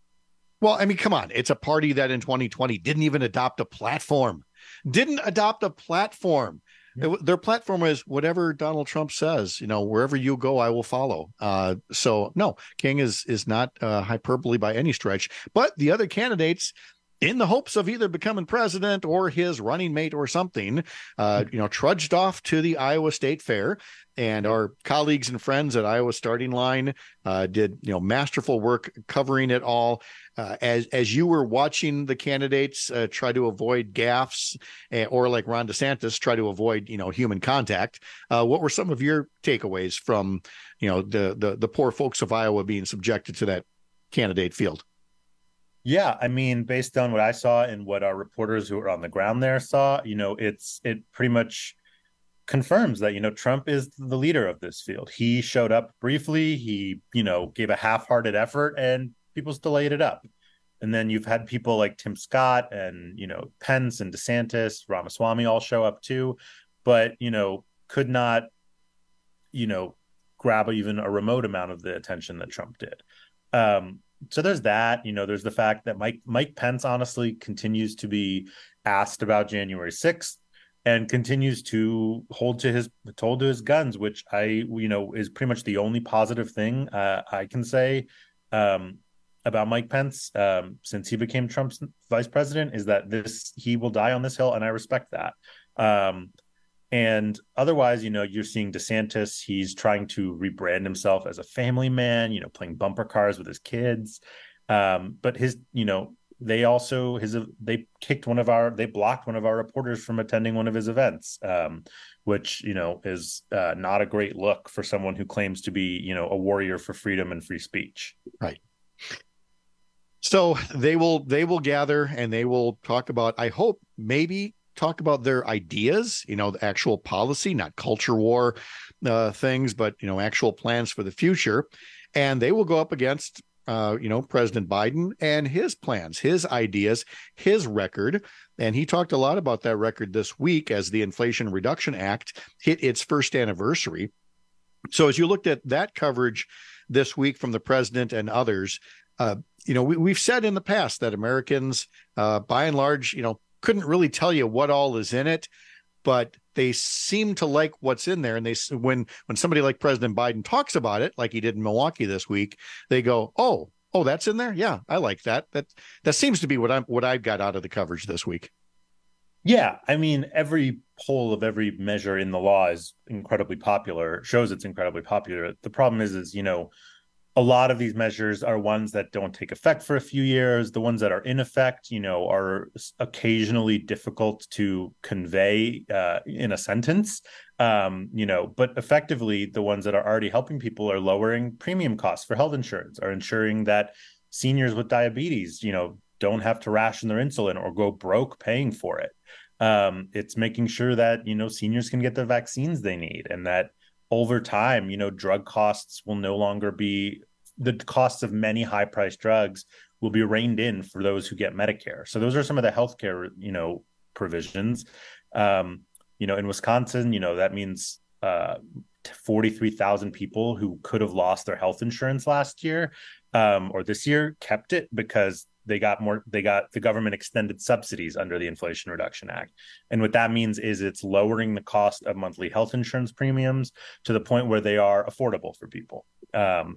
Well, I mean, come on. It's a party that in twenty twenty didn't even adopt a platform, didn't adopt a platform. It, their platform is whatever Donald Trump says, you know, wherever you go, I will follow. Uh, so no, King is is not uh, hyperbole by any stretch. But the other candidates, in the hopes of either becoming president or his running mate or something, uh, you know, trudged off to the Iowa State Fair. And our colleagues and friends at Iowa Starting Line uh, did, you know, masterful work covering it all. Uh, as as you were watching the candidates uh, try to avoid gaffes, uh, or like Ron DeSantis try to avoid, you know, human contact, uh, what were some of your takeaways from, you know, the the the poor folks of Iowa being subjected to that candidate field?
Yeah, I mean, based on what I saw and what our reporters who were on the ground there saw, you know, it's it pretty much confirms that, you know, Trump is the leader of this field. He showed up briefly. He, you know, gave a half-hearted effort and people still ate it up. And then you've had people like Tim Scott and, you know, Pence and DeSantis, Ramaswamy all show up too, but, you know, could not, you know, grab even a remote amount of the attention that Trump did. Um, so there's that, you know, there's the fact that Mike, Mike Pence honestly continues to be asked about January sixth and continues to hold to his, hold to his guns, which I, you know, is pretty much the only positive thing uh, I can say um, about Mike Pence um, since he became Trump's vice president, is that this, he will die on this hill. And I respect that. Um, and otherwise, you know, you're seeing DeSantis, he's trying to rebrand himself as a family man, you know, playing bumper cars with his kids. Um, but his, you know, they also, his, they kicked one of our, they blocked one of our reporters from attending one of his events, um, which, you know, is uh, not a great look for someone who claims to be, you know, a warrior for freedom and free speech.
Right. So they will, they will gather and they will talk about, I hope, maybe talk about their ideas, you know, the actual policy, not culture war uh, things, but, you know, actual plans for the future. And they will go up against uh, you know, President Biden and his plans, his ideas, his record. And he talked a lot about that record this week as the Inflation Reduction Act hit its first anniversary. So as you looked at that coverage this week from the president and others, uh, you know, we, we've said in the past that Americans, uh, by and large, you know, couldn't really tell you what all is in it, but they seem to like what's in there. And they, when, when somebody like President Biden talks about it, like he did in Milwaukee this week, they go, oh, oh, that's in there. Yeah, I like that. That, that seems to be what I'm, what I've got out of the coverage this week.
Yeah. I mean, every poll of every measure in the law is incredibly popular, shows it's incredibly popular. The problem is, is, you know, a lot of these measures are ones that don't take effect for a few years. The ones that are in effect, you know, are occasionally difficult to convey uh, in a sentence, um, you know, but effectively the ones that are already helping people are lowering premium costs for health insurance, are ensuring that seniors with diabetes, you know, don't have to ration their insulin or go broke paying for it. Um, it's making sure that, you know, seniors can get the vaccines they need, and that over time, you know, drug costs will no longer be, the costs of many high-priced drugs will be reined in for those who get Medicare. So those are some of the healthcare, you know, provisions. Um, you know, in Wisconsin, you know, that means uh, forty-three thousand people who could have lost their health insurance last year um, or this year kept it because they got more, they got the government extended subsidies under the Inflation Reduction Act. And what that means is it's lowering the cost of monthly health insurance premiums to the point where they are affordable for people. Um,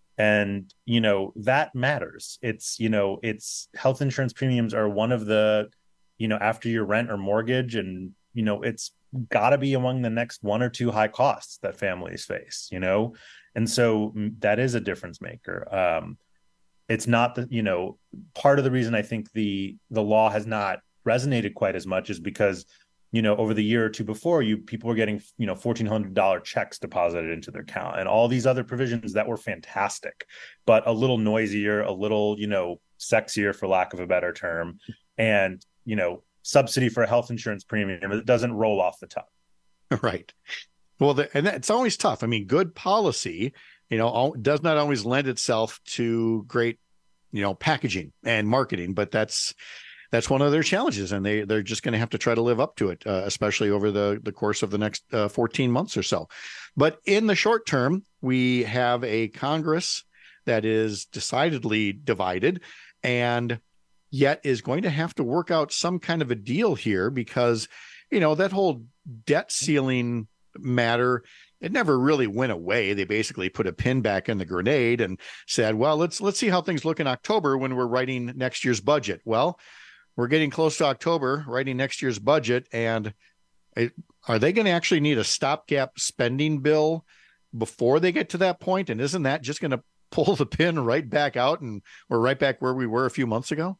and, you know, that matters. It's, you know, it's health insurance premiums are one of the, you know, after your rent or mortgage, and, you know, it's got to be among the next one or two high costs that families face, you know? And so that is a difference maker. Um, It's not that, you know, part of the reason I think the the law has not resonated quite as much is because, you know, over the year or two before, you people were getting, you know, fourteen hundred dollars checks deposited into their account and all these other provisions that were fantastic, but a little noisier, a little, you know, sexier, for lack of a better term. And, you know, subsidy for a health insurance premium, it doesn't roll off the top.
Right. Well, the, and it's always tough. I mean, good policy, you know, does not always lend itself to great, you know, packaging and marketing, but that's that's one of their challenges, and they they're just going to have to try to live up to it, uh, especially over the the course of the next uh, fourteen months or so. But in the short term, we have a Congress that is decidedly divided, and yet is going to have to work out some kind of a deal here, because, you know, that whole debt ceiling matter, it never really went away. They basically put a pin back in the grenade and said, well, let's let's see how things look in October when we're writing next year's budget. Well, we're getting close to October, writing next year's budget, and it, are they going to actually need a stopgap spending bill before they get to that point? And isn't that just going to pull the pin right back out, and we're right back where we were a few months ago?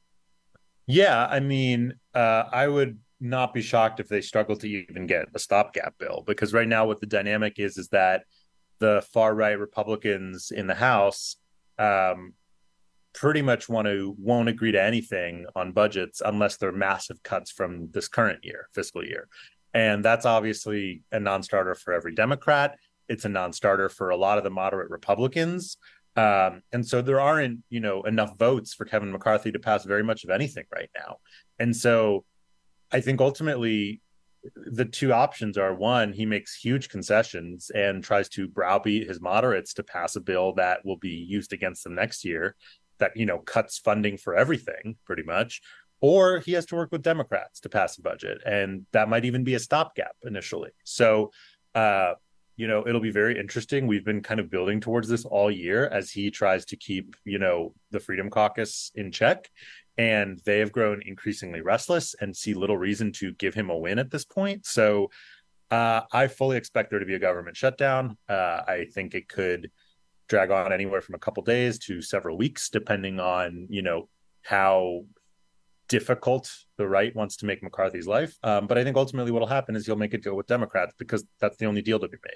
Yeah, I mean, uh, I would not be shocked if they struggle to even get a stopgap bill, because right now what the dynamic is is that the far right Republicans in the House um, pretty much want to won't agree to anything on budgets unless they're massive cuts from this current year, fiscal year. And that's obviously a non-starter for every Democrat. It's a non-starter for a lot of the moderate Republicans. Um, and so there aren't, you know, enough votes for Kevin McCarthy to pass very much of anything right now. And so I think ultimately the two options are, one, he makes huge concessions and tries to browbeat his moderates to pass a bill that will be used against them next year, that, you know, cuts funding for everything pretty much, or he has to work with Democrats to pass a budget. And that might even be a stopgap initially. So, uh, you know, it'll be very interesting. We've been kind of building towards this all year as he tries to keep, you know, the Freedom Caucus in check. And they have grown increasingly restless and see little reason to give him a win at this point. So uh, I fully expect there to be a government shutdown. Uh, I think it could drag on anywhere from a couple days to several weeks, depending on, you know, how difficult the right wants to make McCarthy's life. Um, but I think ultimately what will happen is he'll make it go with Democrats, because that's the only deal to be made.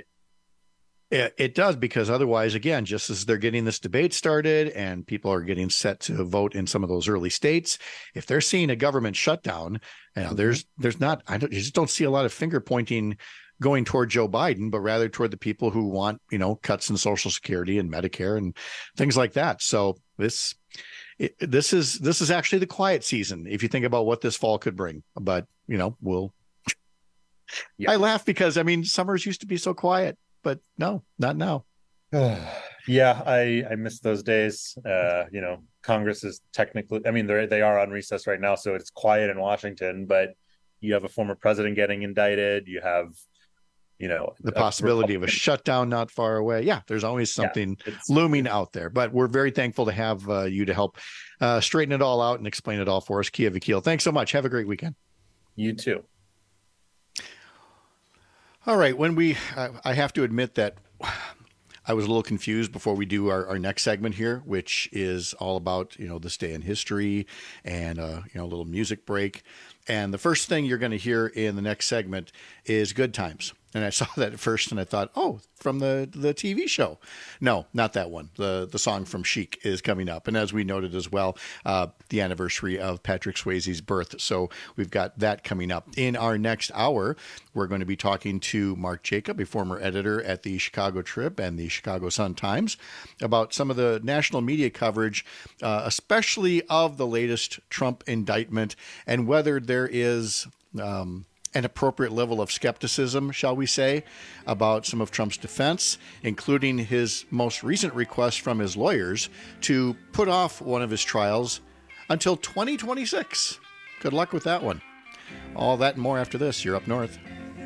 It does, because otherwise, again, just as they're getting this debate started and people are getting set to vote in some of those early states, if they're seeing a government shutdown, you know, there's there's not, I don't, you just don't see a lot of finger pointing going toward Joe Biden, but rather toward the people who want, you know, cuts in Social Security and Medicare and things like that. So this, it, this is this is actually the quiet season if you think about what this fall could bring. But you know, we'll. Yeah. I laugh because I mean, summers used to be so quiet, but no, not now.
Yeah, I I miss those days. Uh, you know, Congress is technically, I mean, they they are on recess right now, so it's quiet in Washington, but you have a former president getting indicted. You have, you know,
the possibility of a shutdown not far away. Yeah, there's always something yeah, looming out there. But we're very thankful to have uh, you to help uh, straighten it all out and explain it all for us. Kia Vakil, thanks so much. Have a great weekend.
You too.
All right. When we, uh, I have to admit that I was a little confused before we do our, our next segment here, which is all about, you know, this day in history and, uh, you know, a little music break. And the first thing you're going to hear in the next segment is Good Times. And I saw that at first and I thought, oh, from the, the T V show. No, not that one. The the song from Chic is coming up. And as we noted as well, uh, the anniversary of Patrick Swayze's birth. So we've got that coming up. In our next hour, we're going to be talking to Mark Jacob, a former editor at the Chicago Trib and the Chicago Sun-Times, about some of the national media coverage, uh, especially of the latest Trump indictment and whether there is... Um, an appropriate level of skepticism, shall we say, about some of Trump's defense, including his most recent request from his lawyers to put off one of his trials until twenty twenty-six. Good luck with that one. All that and more after this. You're Up North.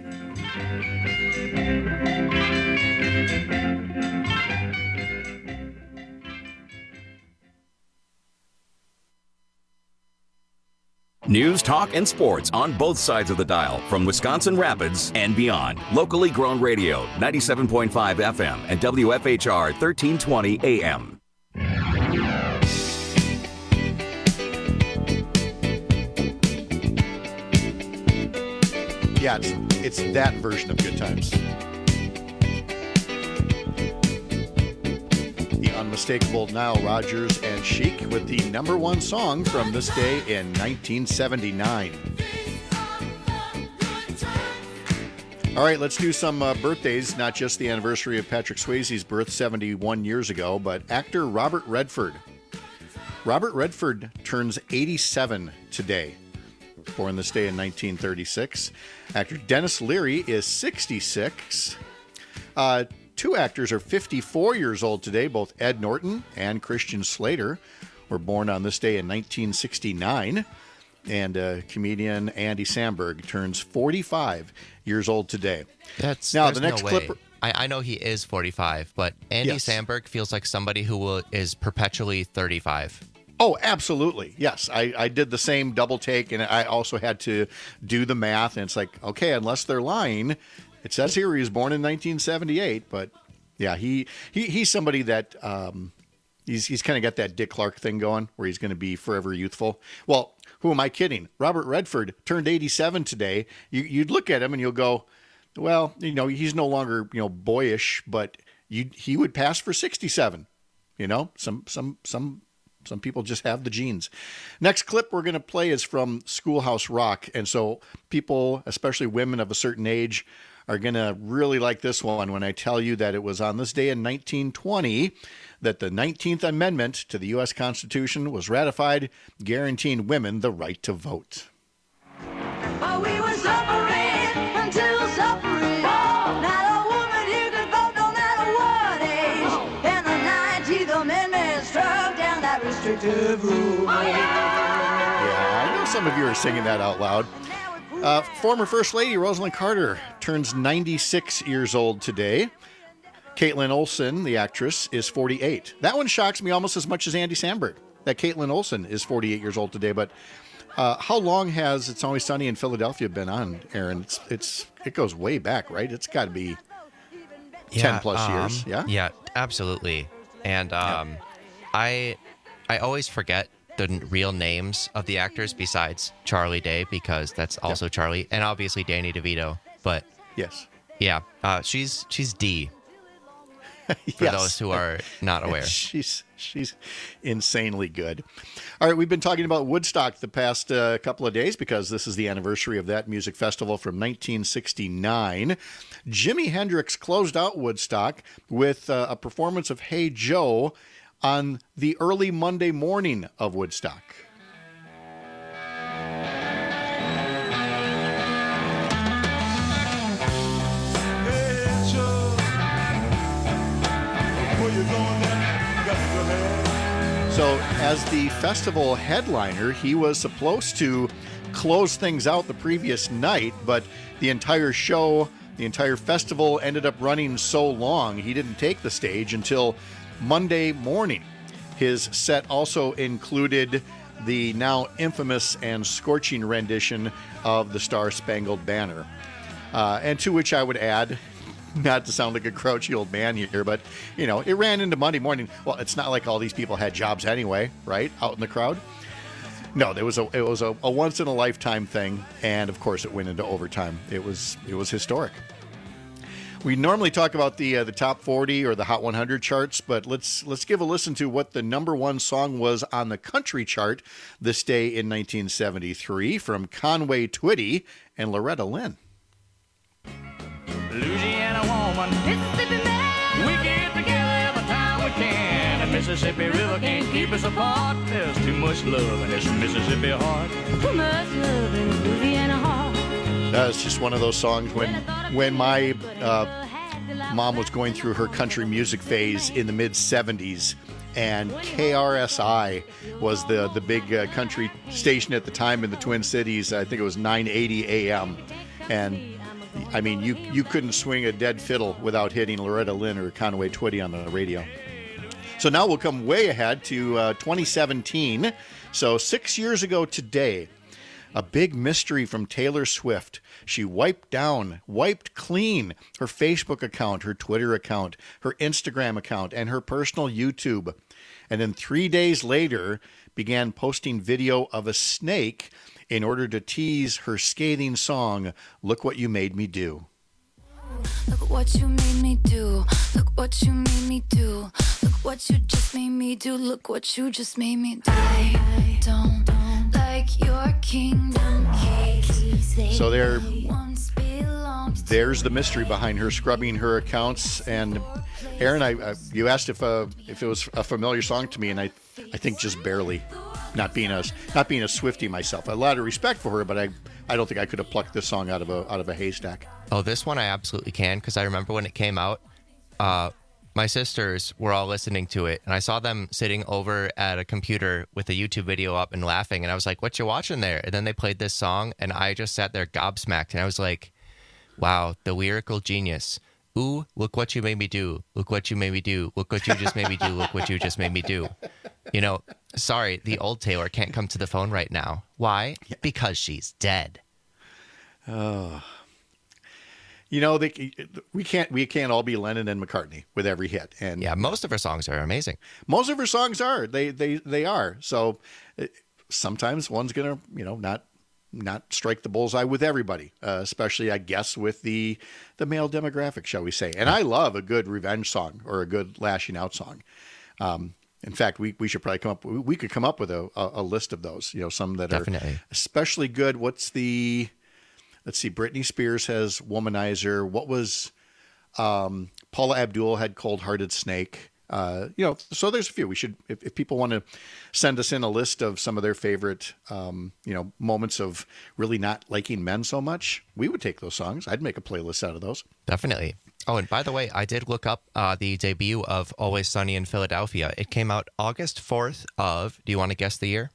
News, talk, and sports on both sides of the dial from Wisconsin Rapids and beyond. Locally grown radio, ninety-seven point five F M and W F H R thirteen twenty A M.
Yeah, it's, it's that version of Good Times. The unmistakable Nile Rodgers and Chic with the number one song from this day in nineteen seventy-nine. All right, let's do some uh, birthdays, not just the anniversary of Patrick Swayze's birth seventy-one years ago, but actor Robert Redford. Robert Redford turns eighty-seven today, born this day in nineteen thirty-six. Actor Dennis Leary is sixty-six. Uh, two actors are fifty-four years old today. Both Ed Norton and Christian Slater were born on this day in nineteen sixty-nine. And uh, comedian Andy Samberg turns forty-five years old today.
That's
now the next
no
clip.
I, I know he is forty-five, but Andy
Yes.
Samberg feels like somebody who will, is perpetually thirty-five.
Oh, absolutely. Yes. I, I did the same double take, and I also had to do the math. And it's like, okay, unless they're lying, it says here he was born in nineteen seventy-eight. But yeah, he, he he's somebody that um, he's he's kind of got that Dick Clark thing going where he's going to be forever youthful. Well, who am I kidding? Robert Redford turned eighty-seven today. You, you'd look at him and you'll go, well, you know, he's no longer, you know, boyish, but you he would pass for sixty-seven. You know, some some some. Some people just have the genes. Next clip we're going to play is from Schoolhouse Rock. And so people, especially women of a certain age, are going to really like this one when I tell you that it was on this day in nineteen twenty that the nineteenth Amendment to the U S Constitution was ratified, guaranteeing women the right to vote.
But we were suffering until suffering. Not a woman who could vote no matter what age. And the nineteenth Amendment struck down that restrictive rule.
Yeah, I know some of you are singing that out loud. Uh, former First Lady Rosalind Carter turns ninety-six years old today. Caitlin Olsen, the actress, is forty-eight. That one shocks me almost as much as Andy Samberg, that Caitlin Olsen is forty-eight years old today. But uh, how long has It's Always Sunny in Philadelphia been on, Aaron? It's it's It goes way back, right? It's got to be ten plus
um,
years. Yeah?
Yeah, absolutely. And um, yeah. I I always forget the real names of the actors besides Charlie Day, because that's also yeah. Charlie, and obviously Danny DeVito. But
yes,
yeah, uh, she's she's D. for
Yes.
those who are not aware.
she's she's insanely good. All right, we've been talking about Woodstock the past uh, couple of days because this is the anniversary of that music festival from nineteen sixty-nine. Jimi Hendrix closed out Woodstock with uh, a performance of Hey Joe on the early Monday morning of Woodstock. So, as the festival headliner, he was supposed to close things out the previous night, but the entire show, the entire festival ended up running so long, he didn't take the stage until Monday morning. His set also included the now infamous and scorching rendition of the Star Spangled Banner. Uh, and to which I would add, not to sound like a grouchy old man here, but, you know, it ran into Monday morning. Well, it's not like all these people had jobs anyway, right, out in the crowd. No, there was a it was a, a once-in-a-lifetime thing, and, of course, it went into overtime. It was it was historic. We normally talk about the uh, the top forty or the Hot one hundred charts, but let's let's give a listen to what the number one song was on the country chart this day in nineteen seventy-three from Conway Twitty and Loretta Lynn.
Louisiana woman, Mississippi man, we get together every time we can. The Mississippi River can't keep us apart. There's too much love in this Mississippi heart. Too much love in this Louisiana heart.
That's just one of those songs when when my uh, mom was going through her country music phase in the mid seventies, and K R S I was the the big uh, country station at the time in the Twin Cities. I think it was nine eighty A M, and I mean, you you couldn't swing a dead fiddle without hitting Loretta Lynn or Conway Twitty on the radio. So now we'll come way ahead to uh, twenty seventeen. So six years ago today, a big mystery from Taylor Swift. She wiped down, wiped clean her Facebook account, her Twitter account, her Instagram account, and her personal YouTube. And then three days later, began posting video of a snake in order to tease her scathing song, Look What You Made Me Do.
Look what you made me do. Look what you made me do. Look what you just made me do. Look what you just made me do. I don't, don't like your kingdom keys.
So there, there's the mystery behind her scrubbing her accounts. And Aaron, I, I you asked if uh, if it was a familiar song to me, and I I think just barely. Not being a not being a Swiftie myself, a lot of respect for her, but I, I don't think I could have plucked this song out of a out of a haystack.
Oh, this one I absolutely can, because I remember when it came out, uh, my sisters were all listening to it, and I saw them sitting over at a computer with a YouTube video up and laughing, and I was like, "What you watching there?" And then they played this song, and I just sat there gobsmacked, and I was like, "Wow, the lyrical genius." Ooh, look what you made me do. Look what you made me do. Look what you just made me do. Look what you just made me do. You know, sorry, the old Taylor can't come to the phone right now. Why? Because she's dead.
Oh. You know, they, we can't we can't all be Lennon and McCartney with every hit. And
yeah, most of her songs are amazing.
Most of her songs are. They they they are. So sometimes one's going to, you know, not not strike the bullseye with everybody, uh, especially, I guess, with the the male demographic, shall we say. And I love a good revenge song or a good lashing out song. Um, in fact, we, we should probably come up, we could come up with a, a, a list of those, you know, some that
Definitely.
are especially good. What's the, let's see, Britney Spears has Womanizer. What was, um, Paula Abdul had Cold Hearted Snake. Uh, you know, so there's a few. We should, if, if people want to send us in a list of some of their favorite, um, you know, moments of really not liking men so much, we would take those songs. I'd make a playlist out of those.
Definitely. Oh, and by the way, I did look up uh, the debut of Always Sunny in Philadelphia. It came out August fourth of, do you want to guess the year?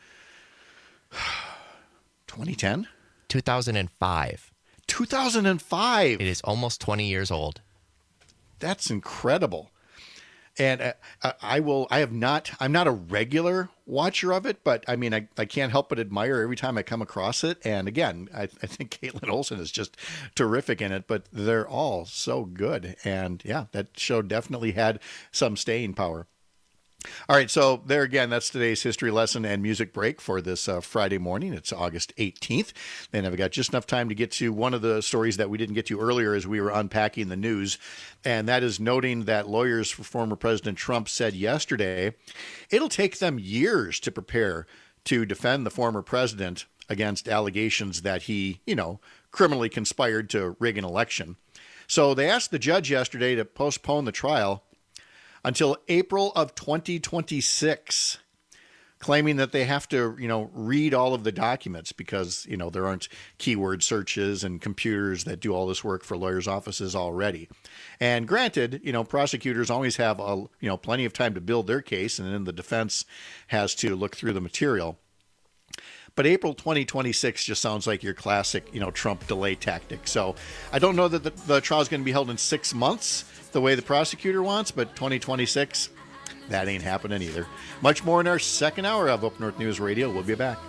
twenty ten?
two thousand five.
two thousand five?
It is almost twenty years old.
That's incredible. And uh, I will, I have not, I'm not a regular watcher of it, but I mean, I, I can't help but admire every time I come across it. And again, I, I think Caitlin Olsen is just terrific in it, but they're all so good. And yeah, that show definitely had some staying power. All right, so there again, that's today's history lesson and music break for this uh, Friday morning. It's August eighteenth. And I've got just enough time to get to one of the stories that we didn't get to earlier as we were unpacking the news. And that is noting that lawyers for former President Trump said yesterday it'll take them years to prepare to defend the former president against allegations that he, you know, criminally conspired to rig an election. So they asked the judge yesterday to postpone the trial until April of twenty twenty-six, claiming that they have to, you know, read all of the documents because, you know, there aren't keyword searches and computers that do all this work for lawyers' offices already. And granted, you know, prosecutors always have, a, you know, plenty of time to build their case, and then the defense has to look through the material. But April twenty twenty-six just sounds like your classic, you know, Trump delay tactic. So I don't know that the, the trial is going to be held in six months the way the prosecutor wants, but twenty twenty-six, that ain't happening either. Much more in our second hour of Up North News Radio. We'll be back.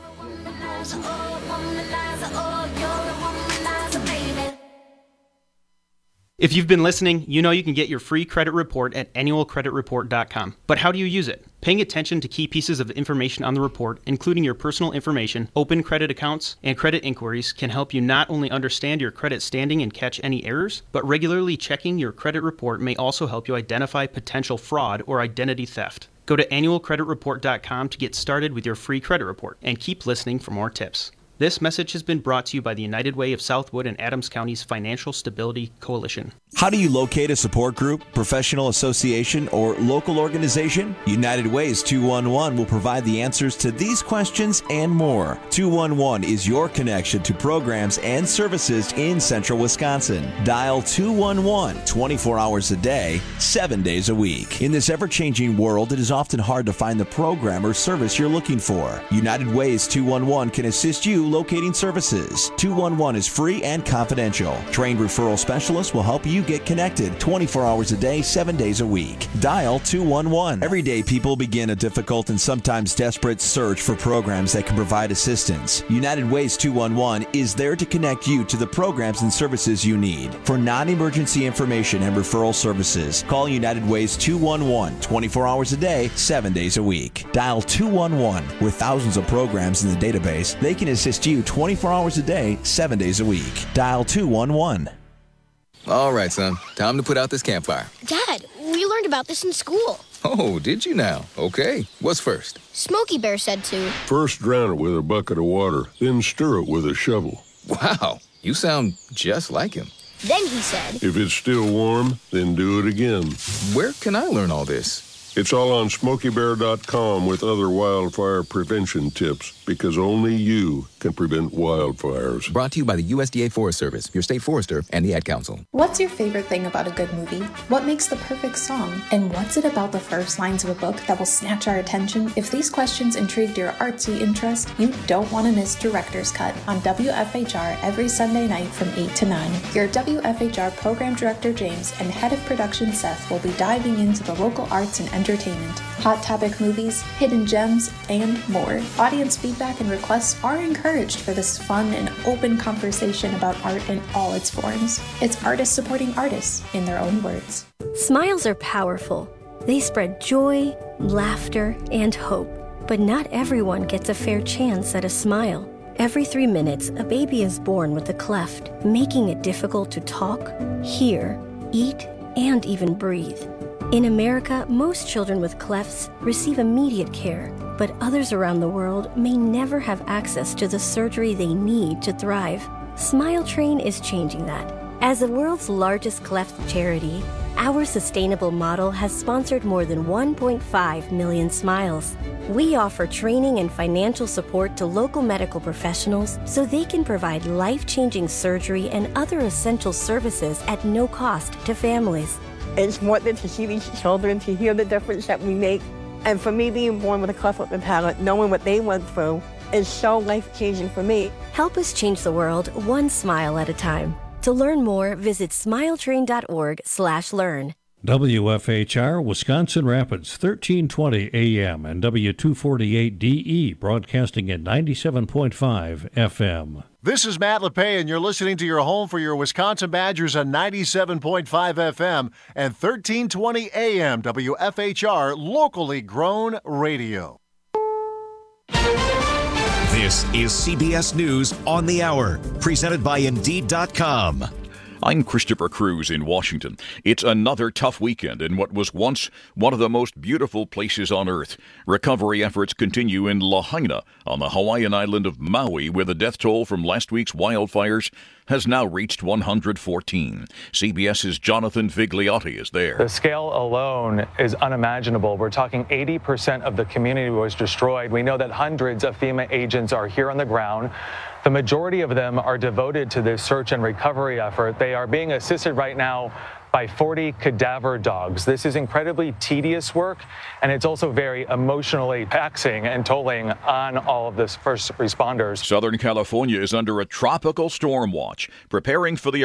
If you've been listening, you know you can get your free credit report at annual credit report dot com. But how do you use it? Paying attention to key pieces of information on the report, including your personal information, open credit accounts, and credit inquiries, can help you not only understand your credit standing and catch any errors, but regularly checking your credit report may also help you identify potential fraud or identity theft. Go to annual credit report dot com to get started with your free credit report, and keep listening for more tips. This message has been brought to you by the United Way of Southwood and Adams County's Financial Stability Coalition.
How do you locate a support group, professional association, or local organization? United Way's two one one will provide the answers to these questions and more. two one one is your connection to programs and services in central Wisconsin. Dial two one one twenty-four hours a day, seven days a week. In this ever-changing world, it is often hard to find the program or service you're looking for. United Way's two one one can assist you locating services. two one one is free and confidential. Trained referral specialists will help you get connected twenty-four hours a day, seven days a week. Dial two one one. Every day, people begin a difficult and sometimes desperate search for programs that can provide assistance. United Way's two one one is there to connect you to the programs and services you need. For non-emergency information and referral services, call United Way's two one one twenty-four hours a day, seven days a week. Dial two one one. With thousands of programs in the database, they can assist you twenty-four hours a day, seven days a week. Dial two one one.
All right, son. Time to put out this campfire.
Dad, we learned about this in school.
Oh, did you now? Okay. What's first?
Smokey Bear said to.
First drown it with a bucket of water, then stir it with a shovel.
Wow, you sound just like him.
Then he said.
If it's still warm, then do it again.
Where can I learn all this?
It's all on smokey bear dot com with other wildfire prevention tips, because only you can prevent wildfires.
Brought to you by the U S D A Forest Service, your state forester, and the Ad Council.
What's your favorite thing about a good movie? What makes the perfect song? And what's it about the first lines of a book that will snatch our attention? If these questions intrigued your artsy interest, you don't want to miss Director's Cut on W F H R every Sunday night from eight to nine. Your W F H R Program Director James and Head of Production Seth will be diving into the local arts and entertainment, hot topic movies, hidden gems, and more. Audience feedback and requests are encouraged for this fun and open conversation about art in all its forms. It's artists supporting artists in their own words.
Smiles are powerful. They spread joy, laughter, and hope. But not everyone gets a fair chance at a smile. Every three minutes, a baby is born with a cleft, making it difficult to talk, hear, eat, and even breathe. In America, most children with clefts receive immediate care, but others around the world may never have access to the surgery they need to thrive. Smile Train is changing that. As the world's largest cleft charity, our sustainable model has sponsored more than one point five million smiles. We offer training and financial support to local medical professionals so they can provide life-changing surgery and other essential services at no cost to families.
It's wonderful to see these children, to hear the difference that we make. And for me, being born with a cleft lip and palate, knowing what they went through, is so life-changing for me.
Help us change the world one smile at a time. To learn more, visit smiletrain dot org slash learn.
W F H R, Wisconsin Rapids, thirteen twenty A M and W two forty-eight D E, broadcasting at ninety-seven point five F M.
This is Matt LePay, and you're listening to your home for your Wisconsin Badgers on ninety-seven point five F M and thirteen twenty A M W F H R, locally grown radio.
This is C B S News on the Hour, presented by Indeed dot com.
I'm Christopher Cruz in Washington. It's another tough weekend in what was once one of the most beautiful places on Earth. Recovery efforts continue in Lahaina on the Hawaiian island of Maui, where the death toll from last week's wildfires has now reached one hundred fourteen. CBS's Jonathan Vigliotti is there.
The scale alone is unimaginable. We're talking eighty percent of the community was destroyed. We know that hundreds of FEMA agents are here on the ground. The majority of them are devoted to this search and recovery effort. They are being assisted right now by forty cadaver dogs. This is incredibly tedious work, and it's also very emotionally taxing and tolling on all of the first responders.
Southern California is under a tropical storm watch, preparing for the